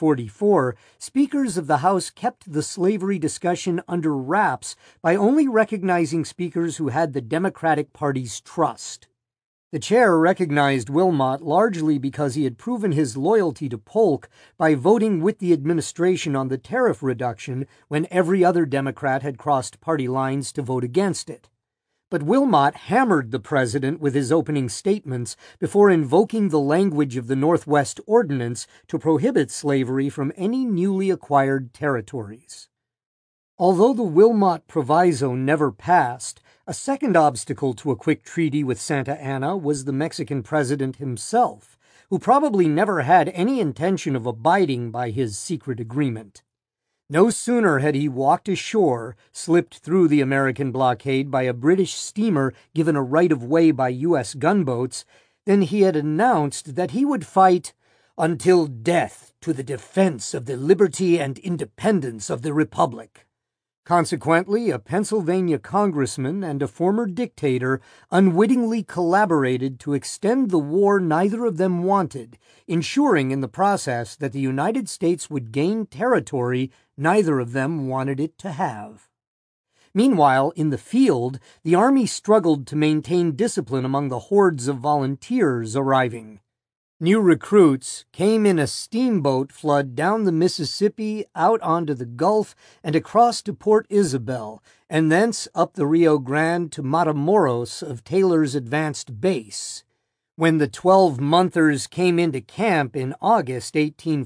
1844, speakers of the House kept the slavery discussion under wraps by only recognizing speakers who had the Democratic Party's trust. The chair recognized Wilmot largely because he had proven his loyalty to Polk by voting with the administration on the tariff reduction when every other Democrat had crossed party lines to vote against it. But Wilmot hammered the president with his opening statements before invoking the language of the Northwest Ordinance to prohibit slavery from any newly acquired territories. Although the Wilmot Proviso never passed, a second obstacle to a quick treaty with Santa Anna was the Mexican president himself, who probably never had any intention of abiding by his secret agreement. No sooner had he walked ashore, slipped through the American blockade by a British steamer given a right-of-way by U.S. gunboats, than he had announced that he would fight until death to the defense of the liberty and independence of the Republic. Consequently, a Pennsylvania congressman and a former dictator unwittingly collaborated to extend the war neither of them wanted, ensuring in the process that the United States would gain territory neither of them wanted it to have. Meanwhile, in the field, the Army struggled to maintain discipline among the hordes of volunteers arriving. New recruits came in a steamboat flood down the Mississippi, out onto the Gulf, and across to Port Isabel, and thence up the Rio Grande to Matamoros of Taylor's advanced base. When the 12-monthers came into camp in August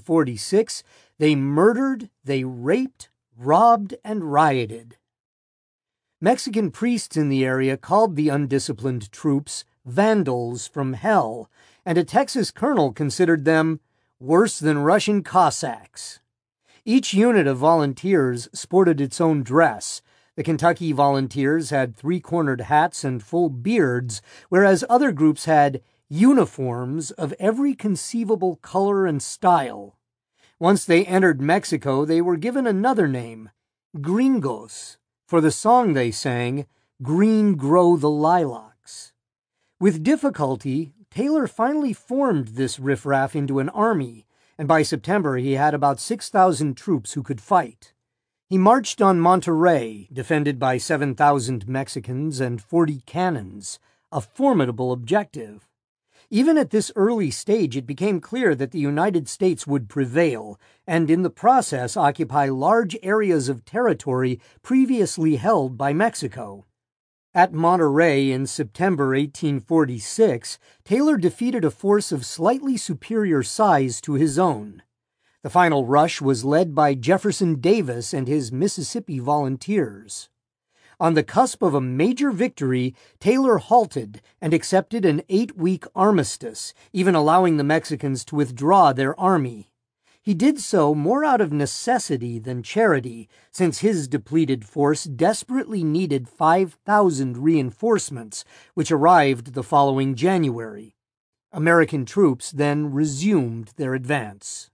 1846, they murdered, they raped, robbed, and rioted. Mexican priests in the area called the undisciplined troops vandals from hell, and a Texas colonel considered them worse than Russian Cossacks. Each unit of volunteers sported its own dress. The Kentucky Volunteers had three-cornered hats and full beards, whereas other groups had uniforms of every conceivable color and style. Once they entered Mexico, they were given another name, Gringos, for the song they sang, Green Grow the Lilacs. With difficulty, Taylor finally formed this riffraff into an army, and by September he had about 6,000 troops who could fight. He marched on Monterrey, defended by 7,000 Mexicans and 40 cannons, a formidable objective. Even at this early stage, it became clear that the United States would prevail, and in the process occupy large areas of territory previously held by Mexico. At Monterrey in September 1846, Taylor defeated a force of slightly superior size to his own. The final rush was led by Jefferson Davis and his Mississippi Volunteers. On the cusp of a major victory, Taylor halted and accepted an 8-week armistice, even allowing the Mexicans to withdraw their army. He did so more out of necessity than charity, since his depleted force desperately needed 5,000 reinforcements, which arrived the following January. American troops then resumed their advance.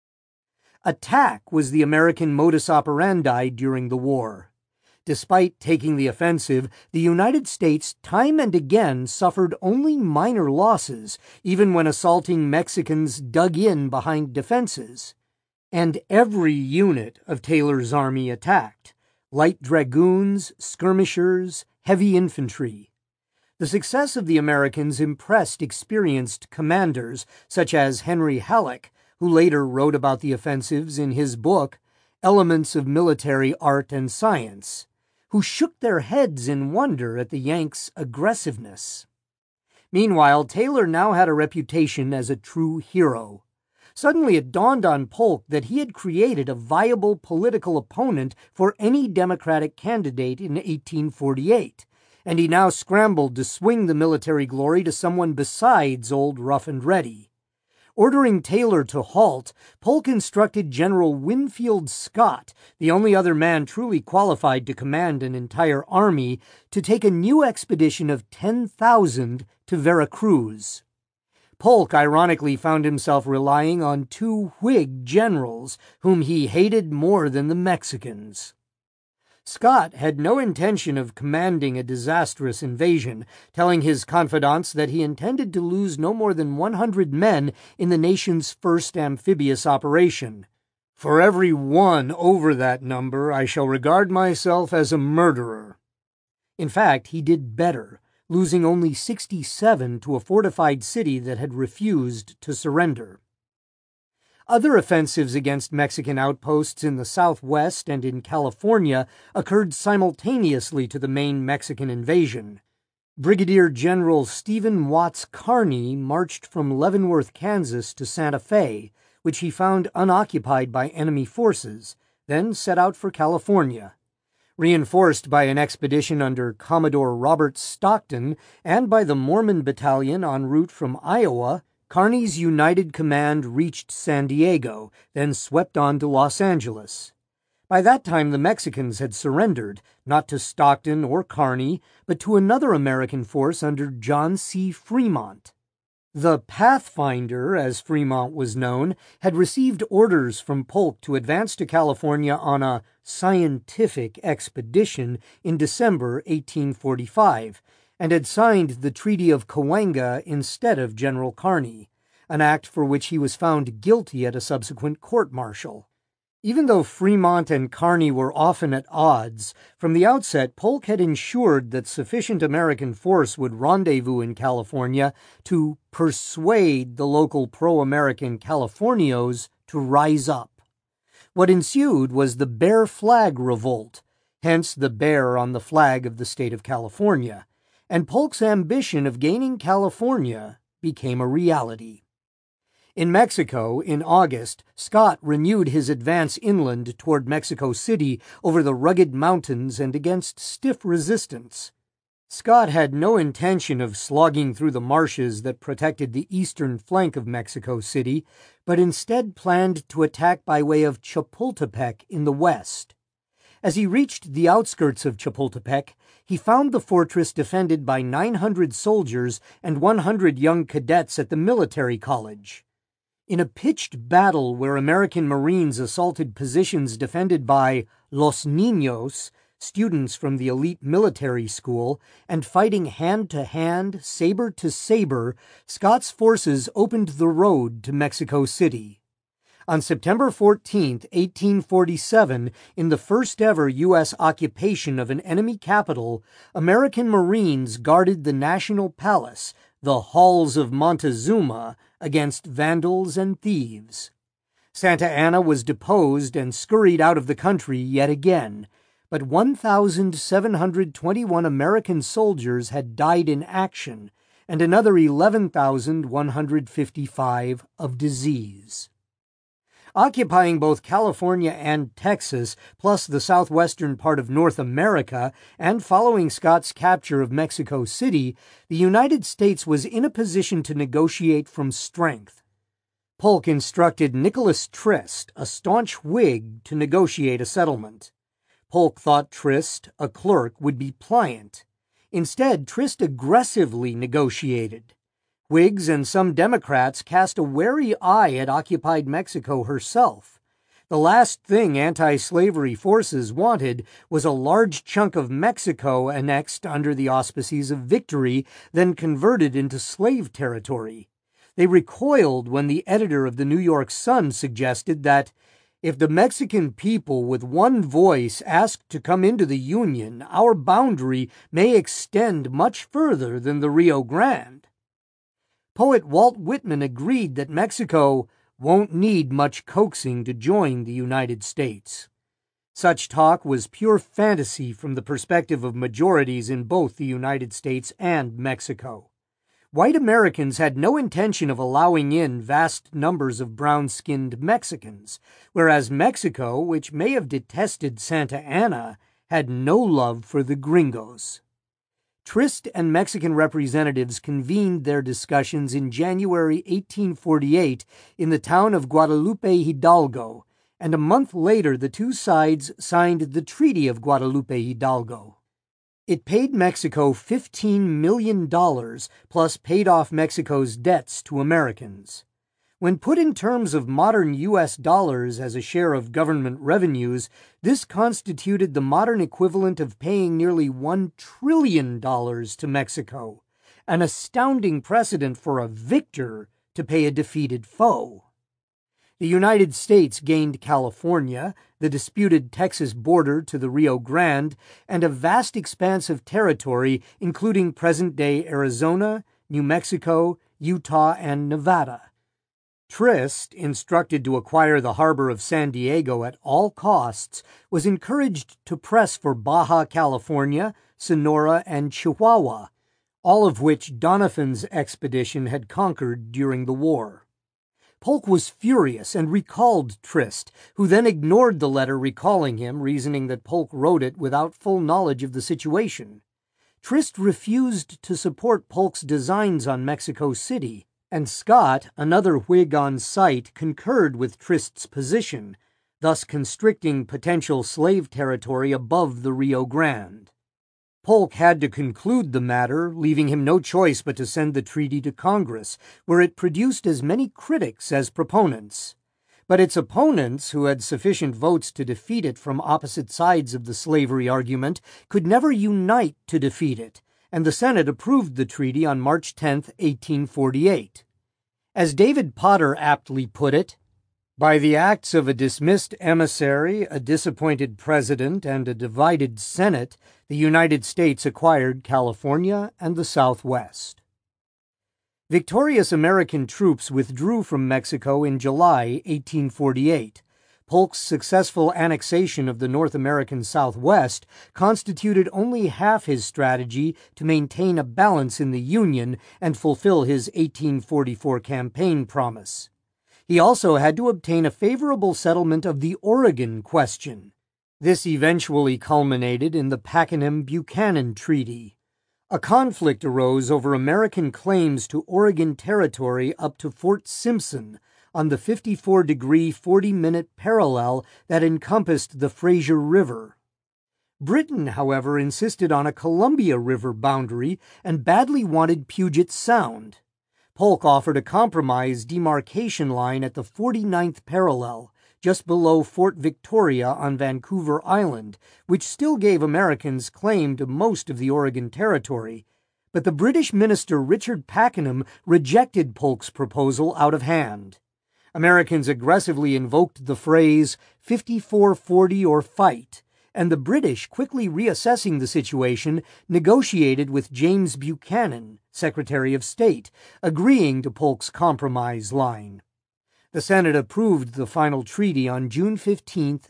Attack was the American modus operandi during the war. Despite taking the offensive, the United States time and again suffered only minor losses, even when assaulting Mexicans dug in behind defenses. And every unit of Taylor's army attacked: light dragoons, skirmishers, heavy infantry. The success of the Americans impressed experienced commanders such as Henry Halleck, who later wrote about the offensives in his book, Elements of Military Art and Science, who shook their heads in wonder at the Yanks' aggressiveness. Meanwhile, Taylor now had a reputation as a true hero. Suddenly it dawned on Polk that he had created a viable political opponent for any Democratic candidate in 1848, and he now scrambled to swing the military glory to someone besides old Rough and Ready. Ordering Taylor to halt, Polk instructed General Winfield Scott, the only other man truly qualified to command an entire army, to take a new expedition of 10,000 to Veracruz. Polk ironically found himself relying on two Whig generals, whom he hated more than the Mexicans. Scott had no intention of commanding a disastrous invasion, telling his confidants that he intended to lose no more than 100 men in the nation's first amphibious operation. "For every one over that number, I shall regard myself as a murderer." In fact, he did better, losing only 67 to a fortified city that had refused to surrender. Other offensives against Mexican outposts in the Southwest and in California occurred simultaneously to the main Mexican invasion. Brigadier General Stephen Watts Kearny marched from Leavenworth, Kansas to Santa Fe, which he found unoccupied by enemy forces, then set out for California. Reinforced by an expedition under Commodore Robert Stockton and by the Mormon Battalion en route from Iowa, Kearny's united command reached San Diego, then swept on to Los Angeles. By that time, the Mexicans had surrendered, not to Stockton or Kearny, but to another American force under John C. Fremont. The Pathfinder, as Fremont was known, had received orders from Polk to advance to California on a scientific expedition in December 1845, and had signed the Treaty of Cahuenga instead of General Kearny, an act for which he was found guilty at a subsequent court-martial. Even though Fremont and Kearny were often at odds, from the outset Polk had ensured that sufficient American force would rendezvous in California to persuade the local pro-American Californios to rise up. What ensued was the Bear Flag Revolt, hence the bear on the flag of the state of California, and Polk's ambition of gaining California became a reality. In Mexico, in August, Scott renewed his advance inland toward Mexico City over the rugged mountains and against stiff resistance. Scott had no intention of slogging through the marshes that protected the eastern flank of Mexico City, but instead planned to attack by way of Chapultepec in the west. As he reached the outskirts of Chapultepec, he found the fortress defended by 900 soldiers and 100 young cadets at the military college. In a pitched battle where American Marines assaulted positions defended by Los Niños, students from the elite military school, and fighting hand-to-hand, saber-to-saber, Scott's forces opened the road to Mexico City. On September 14, 1847, in the first-ever U.S. occupation of an enemy capital, American Marines guarded the National Palace, the Halls of Montezuma, against vandals and thieves. Santa Anna was deposed and scurried out of the country yet again, but 1,721 American soldiers had died in action, and another 11,155 of disease. Occupying both California and Texas, plus the southwestern part of North America, and following Scott's capture of Mexico City, the United States was in a position to negotiate from strength. Polk instructed Nicholas Trist, a staunch Whig, to negotiate a settlement. Polk thought Trist, a clerk, would be pliant. Instead, Trist aggressively negotiated. Whigs and some Democrats cast a wary eye at occupied Mexico herself. The last thing anti-slavery forces wanted was a large chunk of Mexico annexed under the auspices of victory, then converted into slave territory. They recoiled when the editor of the New York Sun suggested that if the Mexican people with one voice asked to come into the Union, our boundary may extend much further than the Rio Grande. Poet Walt Whitman agreed that Mexico won't need much coaxing to join the United States. Such talk was pure fantasy from the perspective of majorities in both the United States and Mexico. White Americans had no intention of allowing in vast numbers of brown-skinned Mexicans, whereas Mexico, which may have detested Santa Anna, had no love for the gringos. Trist and Mexican representatives convened their discussions in January 1848 in the town of Guadalupe Hidalgo, and a month later the two sides signed the Treaty of Guadalupe Hidalgo. It paid Mexico $15 million, plus paid off Mexico's debts to Americans. When put in terms of modern U.S. dollars as a share of government revenues, this constituted the modern equivalent of paying nearly $1 trillion to Mexico, an astounding precedent for a victor to pay a defeated foe. The United States gained California, the disputed Texas border to the Rio Grande, and a vast expanse of territory including present-day Arizona, New Mexico, Utah, and Nevada. Trist, instructed to acquire the harbor of San Diego at all costs, was encouraged to press for Baja California, Sonora, and Chihuahua, all of which Doniphan's expedition had conquered during the war. Polk was furious and recalled Trist, who then ignored the letter recalling him, reasoning that Polk wrote it without full knowledge of the situation. Trist refused to support Polk's designs on Mexico City, and Scott, another Whig on site, concurred with Trist's position, thus constricting potential slave territory above the Rio Grande. Polk had to conclude the matter, leaving him no choice but to send the treaty to Congress, where it produced as many critics as proponents. But its opponents, who had sufficient votes to defeat it from opposite sides of the slavery argument, could never unite to defeat it, and the Senate approved the treaty on March 10, 1848. As David Potter aptly put it, by the acts of a dismissed emissary, a disappointed president, and a divided Senate, the United States acquired California and the Southwest. Victorious American troops withdrew from Mexico in July 1848. Polk's successful annexation of the North American Southwest constituted only half his strategy to maintain a balance in the Union and fulfill his 1844 campaign promise. He also had to obtain a favorable settlement of the Oregon question. This eventually culminated in the Pakenham-Buchanan Treaty. A conflict arose over American claims to Oregon Territory up to Fort Simpson on the 54° 40' parallel that encompassed the Fraser River. Britain, however, insisted on a Columbia River boundary and badly wanted Puget Sound. Polk offered a compromise demarcation line at the 49th parallel, just below Fort Victoria on Vancouver Island, which still gave Americans claim to most of the Oregon Territory, but the British minister Richard Pakenham rejected Polk's proposal out of hand. Americans aggressively invoked the phrase 54-40 or fight, and the British, quickly reassessing the situation, negotiated with James Buchanan, Secretary of State, agreeing to Polk's compromise line. The Senate approved the final treaty on June 15,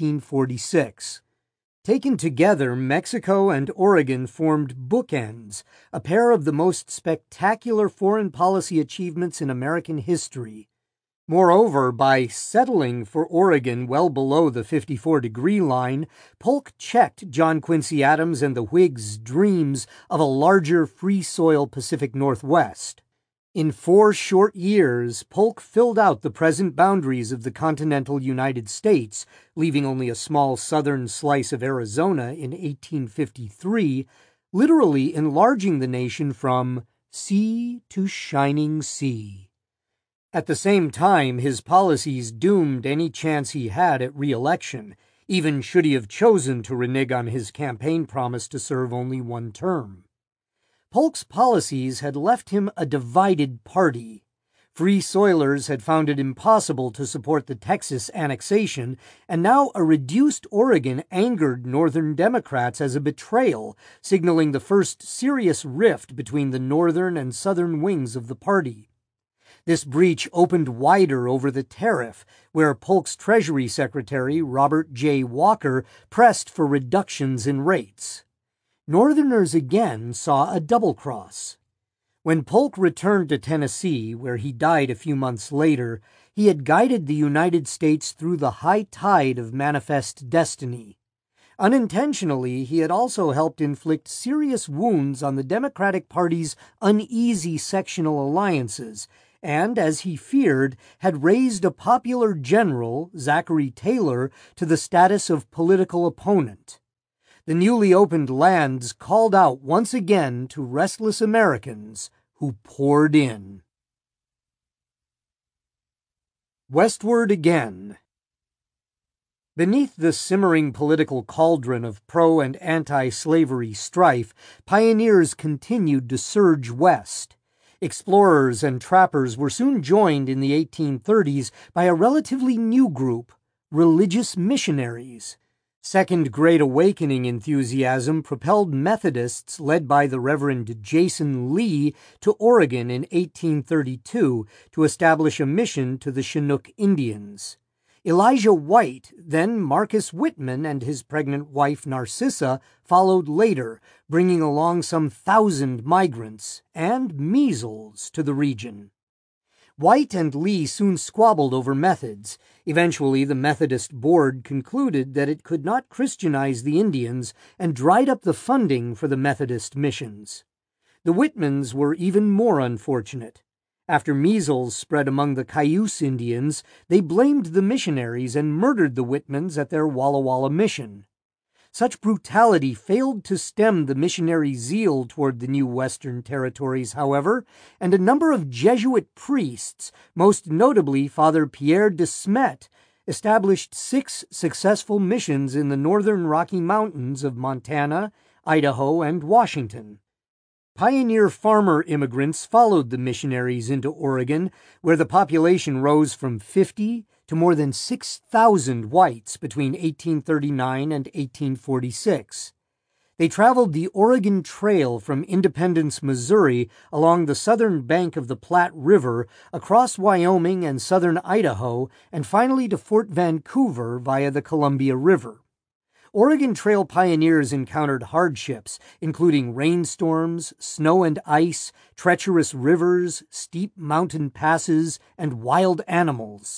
1846. Taken together, Mexico and Oregon formed bookends, a pair of the most spectacular foreign policy achievements in American history. Moreover, by settling for Oregon well below the 54° line, Polk checked John Quincy Adams and the Whigs' dreams of a larger free soil Pacific Northwest. In 4 short years, Polk filled out the present boundaries of the continental United States, leaving only a small southern slice of Arizona in 1853, literally enlarging the nation from sea to shining sea. At the same time, his policies doomed any chance he had at re-election, even should he have chosen to renege on his campaign promise to serve only 1 term. Polk's policies had left him a divided party. Free Soilers had found it impossible to support the Texas annexation, and now a reduced Oregon angered Northern Democrats as a betrayal, signaling the first serious rift between the northern and southern wings of the party. This breach opened wider over the tariff, where Polk's Treasury Secretary, Robert J. Walker, pressed for reductions in rates. Northerners again saw a double-cross. When Polk returned to Tennessee, where he died a few months later, he had guided the United States through the high tide of manifest destiny. Unintentionally, he had also helped inflict serious wounds on the Democratic Party's uneasy sectional alliances, and, as he feared, had raised a popular general, Zachary Taylor, to the status of political opponent. The newly opened lands called out once again to restless Americans who poured in. Westward again. Beneath the simmering political cauldron of pro- and anti-slavery strife, pioneers continued to surge west. Explorers and trappers were soon joined in the 1830s by a relatively new group, religious missionaries. Second Great Awakening enthusiasm propelled Methodists led by the Reverend Jason Lee to Oregon in 1832 to establish a mission to the Chinook Indians. Elijah White, then Marcus Whitman, and his pregnant wife Narcissa followed later, bringing along some 1,000 migrants and measles to the region. White and Lee soon squabbled over methods. Eventually, the Methodist Board concluded that it could not Christianize the Indians and dried up the funding for the Methodist missions. The Whitmans were even more unfortunate. After measles spread among the Cayuse Indians, they blamed the missionaries and murdered the Whitmans at their Walla Walla mission. Such brutality failed to stem the missionary zeal toward the new Western territories, however, and a number of Jesuit priests, most notably Father Pierre de Smet, established 6 successful missions in the northern Rocky Mountains of Montana, Idaho, and Washington. Pioneer farmer immigrants followed the missionaries into Oregon, where the population rose from 50 to more than 6,000 whites between 1839 and 1846. They traveled the Oregon Trail from Independence, Missouri, along the southern bank of the Platte River, across Wyoming and southern Idaho, and finally to Fort Vancouver via the Columbia River. Oregon Trail pioneers encountered hardships, including rainstorms, snow and ice, treacherous rivers, steep mountain passes, and wild animals.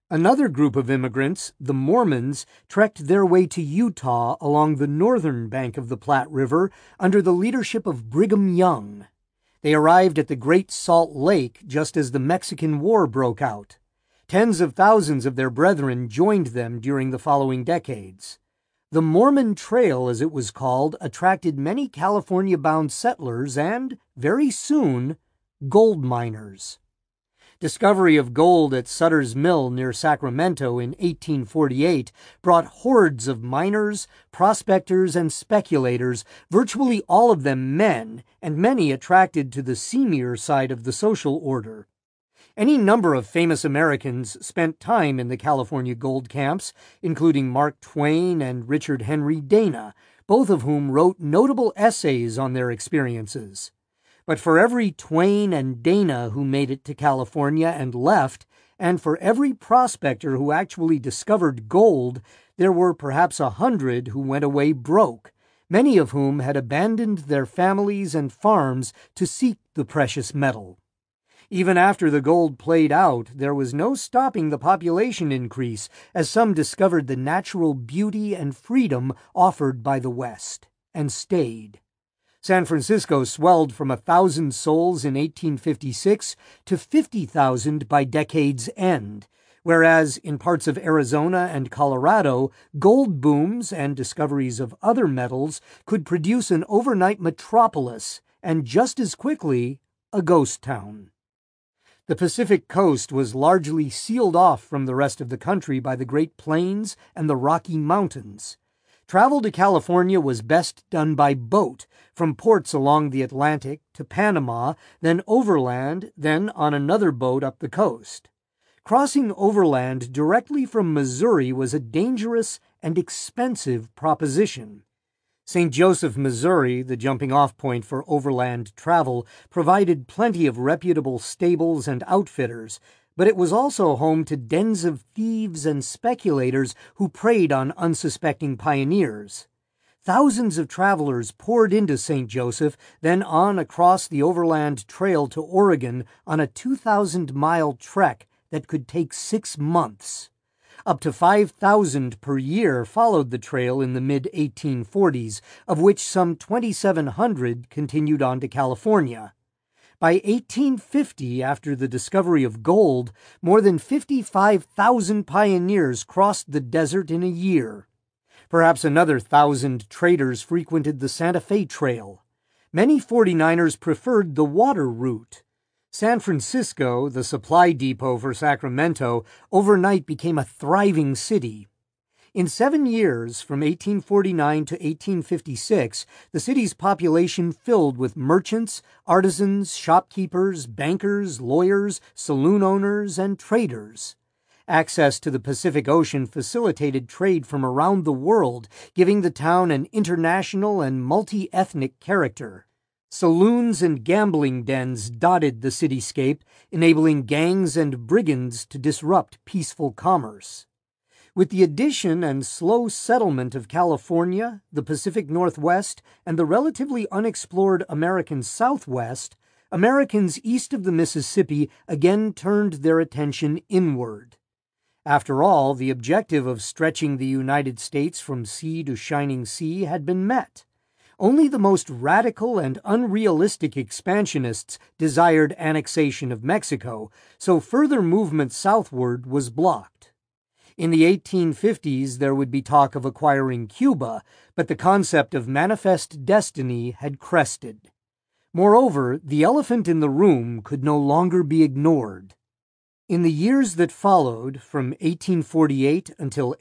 Another group of immigrants, the Mormons, trekked their way to Utah along the northern bank of the Platte River under the leadership of Brigham Young. They arrived at the Great Salt Lake just as the Mexican War broke out. Tens of thousands of their brethren joined them during the following decades. The Mormon Trail, as it was called, attracted many California-bound settlers and, very soon, gold miners. Discovery of gold at Sutter's Mill near Sacramento in 1848 brought hordes of miners, prospectors, and speculators, virtually all of them men, and many attracted to the seamier side of the social order. Any number of famous Americans spent time in the California gold camps, including Mark Twain and Richard Henry Dana, both of whom wrote notable essays on their experiences. But for every Twain and Dana who made it to California and left, and for every prospector who actually discovered gold, there were perhaps 100 who went away broke, many of whom had abandoned their families and farms to seek the precious metal. Even after the gold played out, there was no stopping the population increase as some discovered the natural beauty and freedom offered by the West, and stayed. San Francisco swelled from 1,000 souls in 1856 to 50,000 by decade's end, whereas in parts of Arizona and Colorado, gold booms and discoveries of other metals could produce an overnight metropolis and just as quickly a ghost town. The Pacific coast was largely sealed off from the rest of the country by the Great Plains and the Rocky Mountains. Travel to California was best done by boat, from ports along the Atlantic to Panama, then overland, then on another boat up the coast. Crossing overland directly from Missouri was a dangerous and expensive proposition. St. Joseph, Missouri, the jumping-off point for overland travel, provided plenty of reputable stables and outfitters, but it was also home to dens of thieves and speculators who preyed on unsuspecting pioneers. Thousands of travelers poured into St. Joseph, then on across the overland trail to Oregon on a 2,000-mile trek that could take 6 months. Up to 5,000 per year followed the trail in the mid-1840s, of which some 2,700 continued on to California. By 1850, after the discovery of gold, more than 55,000 pioneers crossed the desert in a year. Perhaps another 1,000 traders frequented the Santa Fe Trail. Many 49ers preferred the water route. San Francisco, the supply depot for Sacramento, overnight became a thriving city. In 7 years, from 1849 to 1856, the city's population filled with merchants, artisans, shopkeepers, bankers, lawyers, saloon owners, and traders. Access to the Pacific Ocean facilitated trade from around the world, giving the town an international and multi-ethnic character. Saloons and gambling dens dotted the cityscape, enabling gangs and brigands to disrupt peaceful commerce. With the addition and slow settlement of California, the Pacific Northwest, and the relatively unexplored American Southwest, Americans east of the Mississippi again turned their attention inward. After all, the objective of stretching the United States from sea to shining sea had been met. Only the most radical and unrealistic expansionists desired annexation of Mexico, so further movement southward was blocked. In the 1850s, there would be talk of acquiring Cuba, but the concept of manifest destiny had crested. Moreover, the elephant in the room could no longer be ignored. In the years that followed, from 1848 until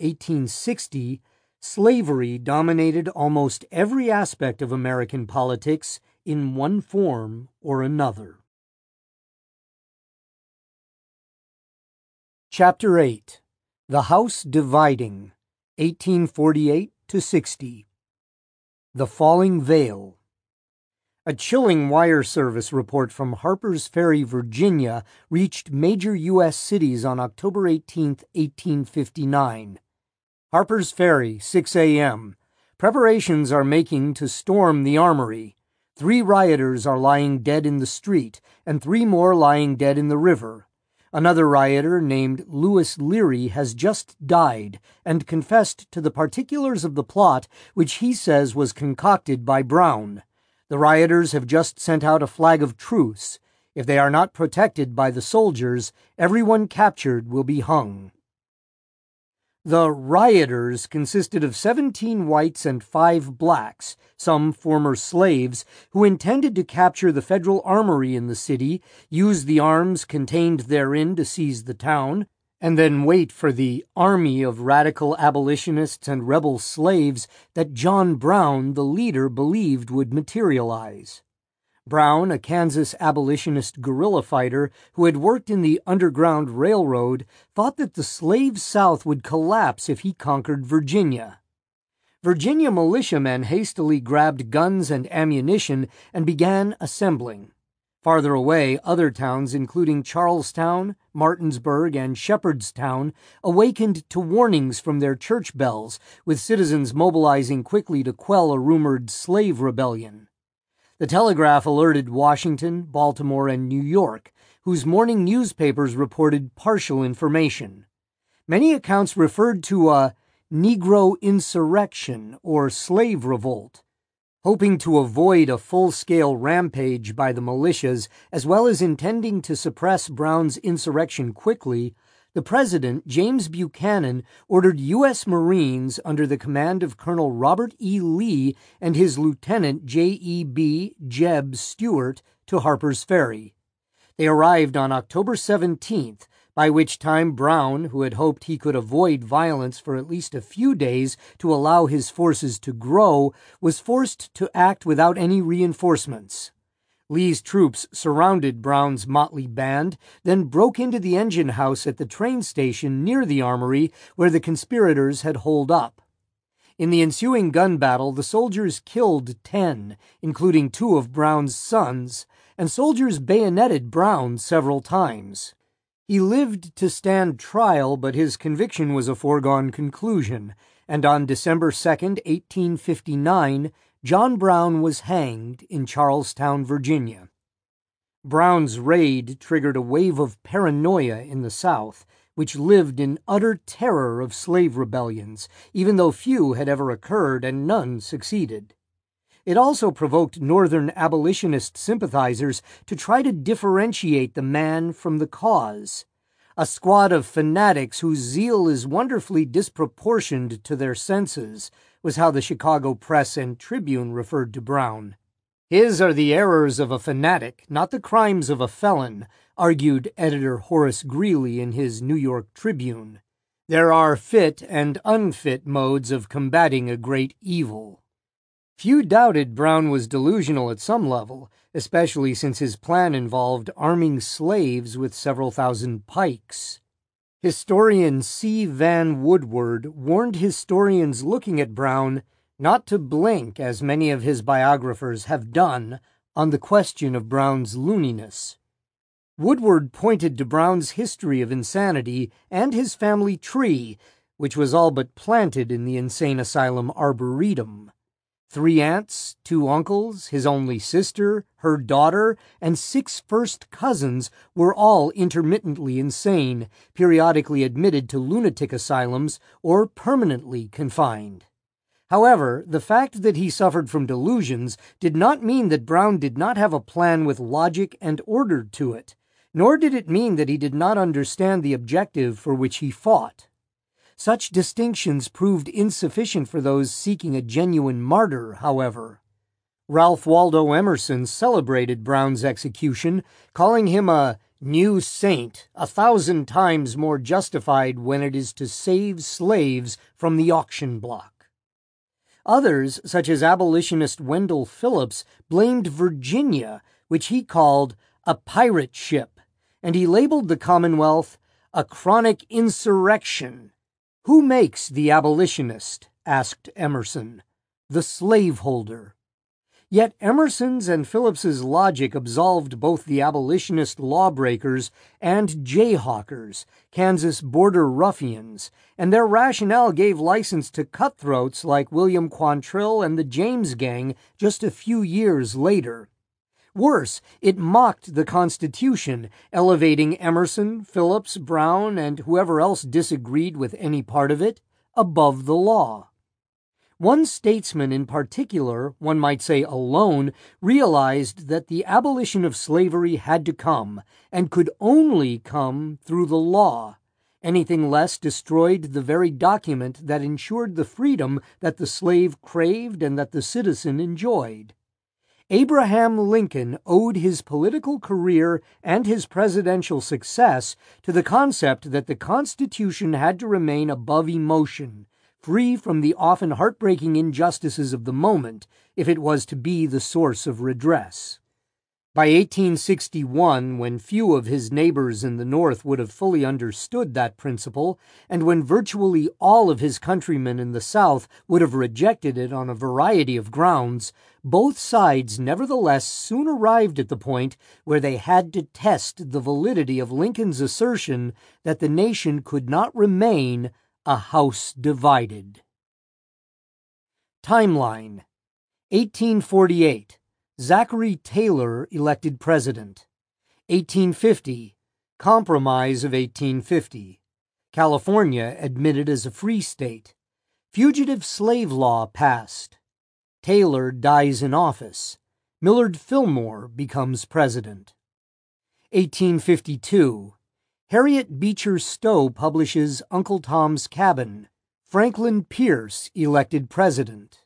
1860, slavery dominated almost every aspect of American politics in one form or another. Chapter 8. The House Dividing, 1848 to 60. The Falling Veil. A chilling wire service report from Harper's Ferry, Virginia, reached major U.S. cities on October 18, 1859. Harper's Ferry, 6 a.m. Preparations are making to storm the armory. 3 rioters are lying dead in the street, and 3 more lying dead in the river. Another rioter named Lewis Leary has just died and confessed to the particulars of the plot, which he says was concocted by Brown. The rioters have just sent out a flag of truce. If they are not protected by the soldiers, everyone captured will be hung. The rioters consisted of 17 whites and 5 blacks, some former slaves, who intended to capture the federal armory in the city, use the arms contained therein to seize the town, and then wait for the army of radical abolitionists and rebel slaves that John Brown, the leader, believed would materialize. Brown, a Kansas abolitionist guerrilla fighter who had worked in the Underground Railroad, thought that the slave South would collapse if he conquered Virginia. Virginia militiamen hastily grabbed guns and ammunition and began assembling. Farther away, other towns, including Charlestown, Martinsburg, and Shepherdstown, awakened to warnings from their church bells, with citizens mobilizing quickly to quell a rumored slave rebellion. The Telegraph alerted Washington, Baltimore, and New York, whose morning newspapers reported partial information. Many accounts referred to a Negro insurrection or slave revolt. Hoping to avoid a full-scale rampage by the militias, as well as intending to suppress Brown's insurrection quickly, the President, James Buchanan, ordered U.S. Marines under the command of Colonel Robert E. Lee and his Lieutenant J.E.B. Jeb Stuart to Harper's Ferry. They arrived on October 17th, by which time Brown, who had hoped he could avoid violence for at least a few days to allow his forces to grow, was forced to act without any reinforcements. Lee's troops surrounded Brown's motley band, then broke into the engine house at the train station near the armory where the conspirators had holed up. In the ensuing gun battle, the soldiers killed 10, including 2 of Brown's sons, and soldiers bayoneted Brown several times. He lived to stand trial, but his conviction was a foregone conclusion, and on December 2, 1859, John Brown was hanged in Charlestown, Virginia. Brown's raid triggered a wave of paranoia in the South, which lived in utter terror of slave rebellions, even though few had ever occurred and none succeeded. It also provoked Northern abolitionist sympathizers to try to differentiate the man from the cause. A squad of fanatics whose zeal is wonderfully disproportioned to their senses, was how the Chicago Press and Tribune referred to Brown. His are the errors of a fanatic, not the crimes of a felon, argued editor Horace Greeley in his New York Tribune. There are fit and unfit modes of combating a great evil. Few doubted Brown was delusional at some level, especially since his plan involved arming slaves with several thousand pikes. Historian C. Van Woodward warned historians looking at Brown not to blink, as many of his biographers have done, on the question of Brown's looniness. Woodward pointed to Brown's history of insanity and his family tree, which was all but planted in the insane asylum arboretum. 3 aunts, 2 uncles, his only sister, her daughter, and 6 first cousins were all intermittently insane, periodically admitted to lunatic asylums, or permanently confined. However, the fact that he suffered from delusions did not mean that Brown did not have a plan with logic and order to it, nor did it mean that he did not understand the objective for which he fought. Such distinctions proved insufficient for those seeking a genuine martyr, however. Ralph Waldo Emerson celebrated Brown's execution, calling him a new saint, 1,000 times more justified when it is to save slaves from the auction block. Others, such as abolitionist Wendell Phillips, blamed Virginia, which he called a pirate ship, and he labeled the Commonwealth a chronic insurrection. Who makes the abolitionist? Asked Emerson. The slaveholder. Yet Emerson's and Phillips's logic absolved both the abolitionist lawbreakers and jayhawkers, Kansas border ruffians, and their rationale gave license to cutthroats like William Quantrill and the James Gang just a few years later. Worse, it mocked the Constitution, elevating Emerson, Phillips, Brown, and whoever else disagreed with any part of it above the law. One statesman in particular, one might say alone, realized that the abolition of slavery had to come, and could only come through the law. Anything less destroyed the very document that ensured the freedom that the slave craved and that the citizen enjoyed. Abraham Lincoln owed his political career and his presidential success to the concept that the Constitution had to remain above emotion, free from the often heartbreaking injustices of the moment, if it was to be the source of redress. By 1861, when few of his neighbors in the North would have fully understood that principle, and when virtually all of his countrymen in the South would have rejected it on a variety of grounds, both sides nevertheless soon arrived at the point where they had to test the validity of Lincoln's assertion that the nation could not remain a house divided. Timeline: 1848. Zachary Taylor elected president. 1850. Compromise of 1850. California admitted as a free state. Fugitive slave law passed. Taylor dies in office. Millard Fillmore becomes president. 1852. Harriet Beecher Stowe publishes Uncle Tom's Cabin. Franklin Pierce elected president.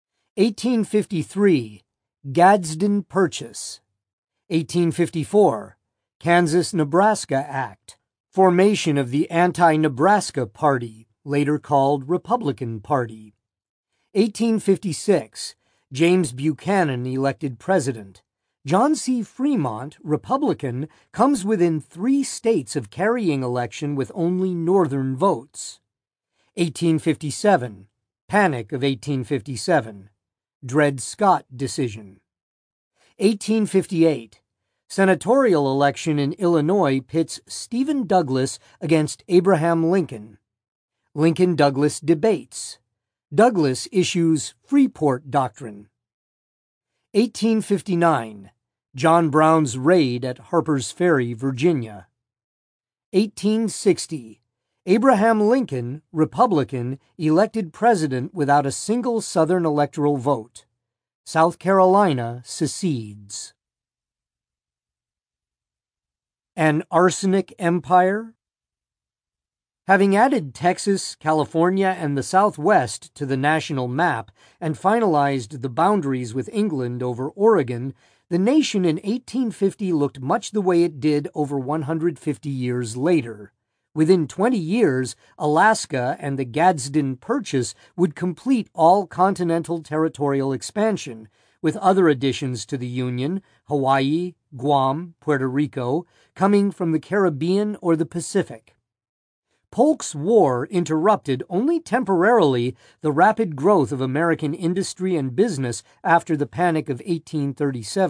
1853. Gadsden Purchase. 1854. Kansas-Nebraska Act. Formation of the Anti-Nebraska Party, later called Republican Party. 1856. James Buchanan elected president. John C. Fremont, Republican, comes within 3 states of carrying election with only Northern votes. 1857. Panic of 1857. Dred Scott decision. 1858. Senatorial election in Illinois pits Stephen Douglas against Abraham Lincoln. Lincoln-Douglas debates. Douglas issues Freeport Doctrine. 1859. John Brown's raid at Harper's Ferry, Virginia. 1860. Abraham Lincoln, Republican, elected president without a single Southern electoral vote. South Carolina secedes. An arsenic empire? Having added Texas, California, and the Southwest to the national map and finalized the boundaries with England over Oregon, the nation in 1850 looked much the way it did over 150 years later. Within 20 years, Alaska and the Gadsden Purchase would complete all continental territorial expansion, with other additions to the Union, Hawaii, Guam, Puerto Rico, coming from the Caribbean or the Pacific. Polk's War interrupted only temporarily the rapid growth of American industry and business after the Panic of 1837.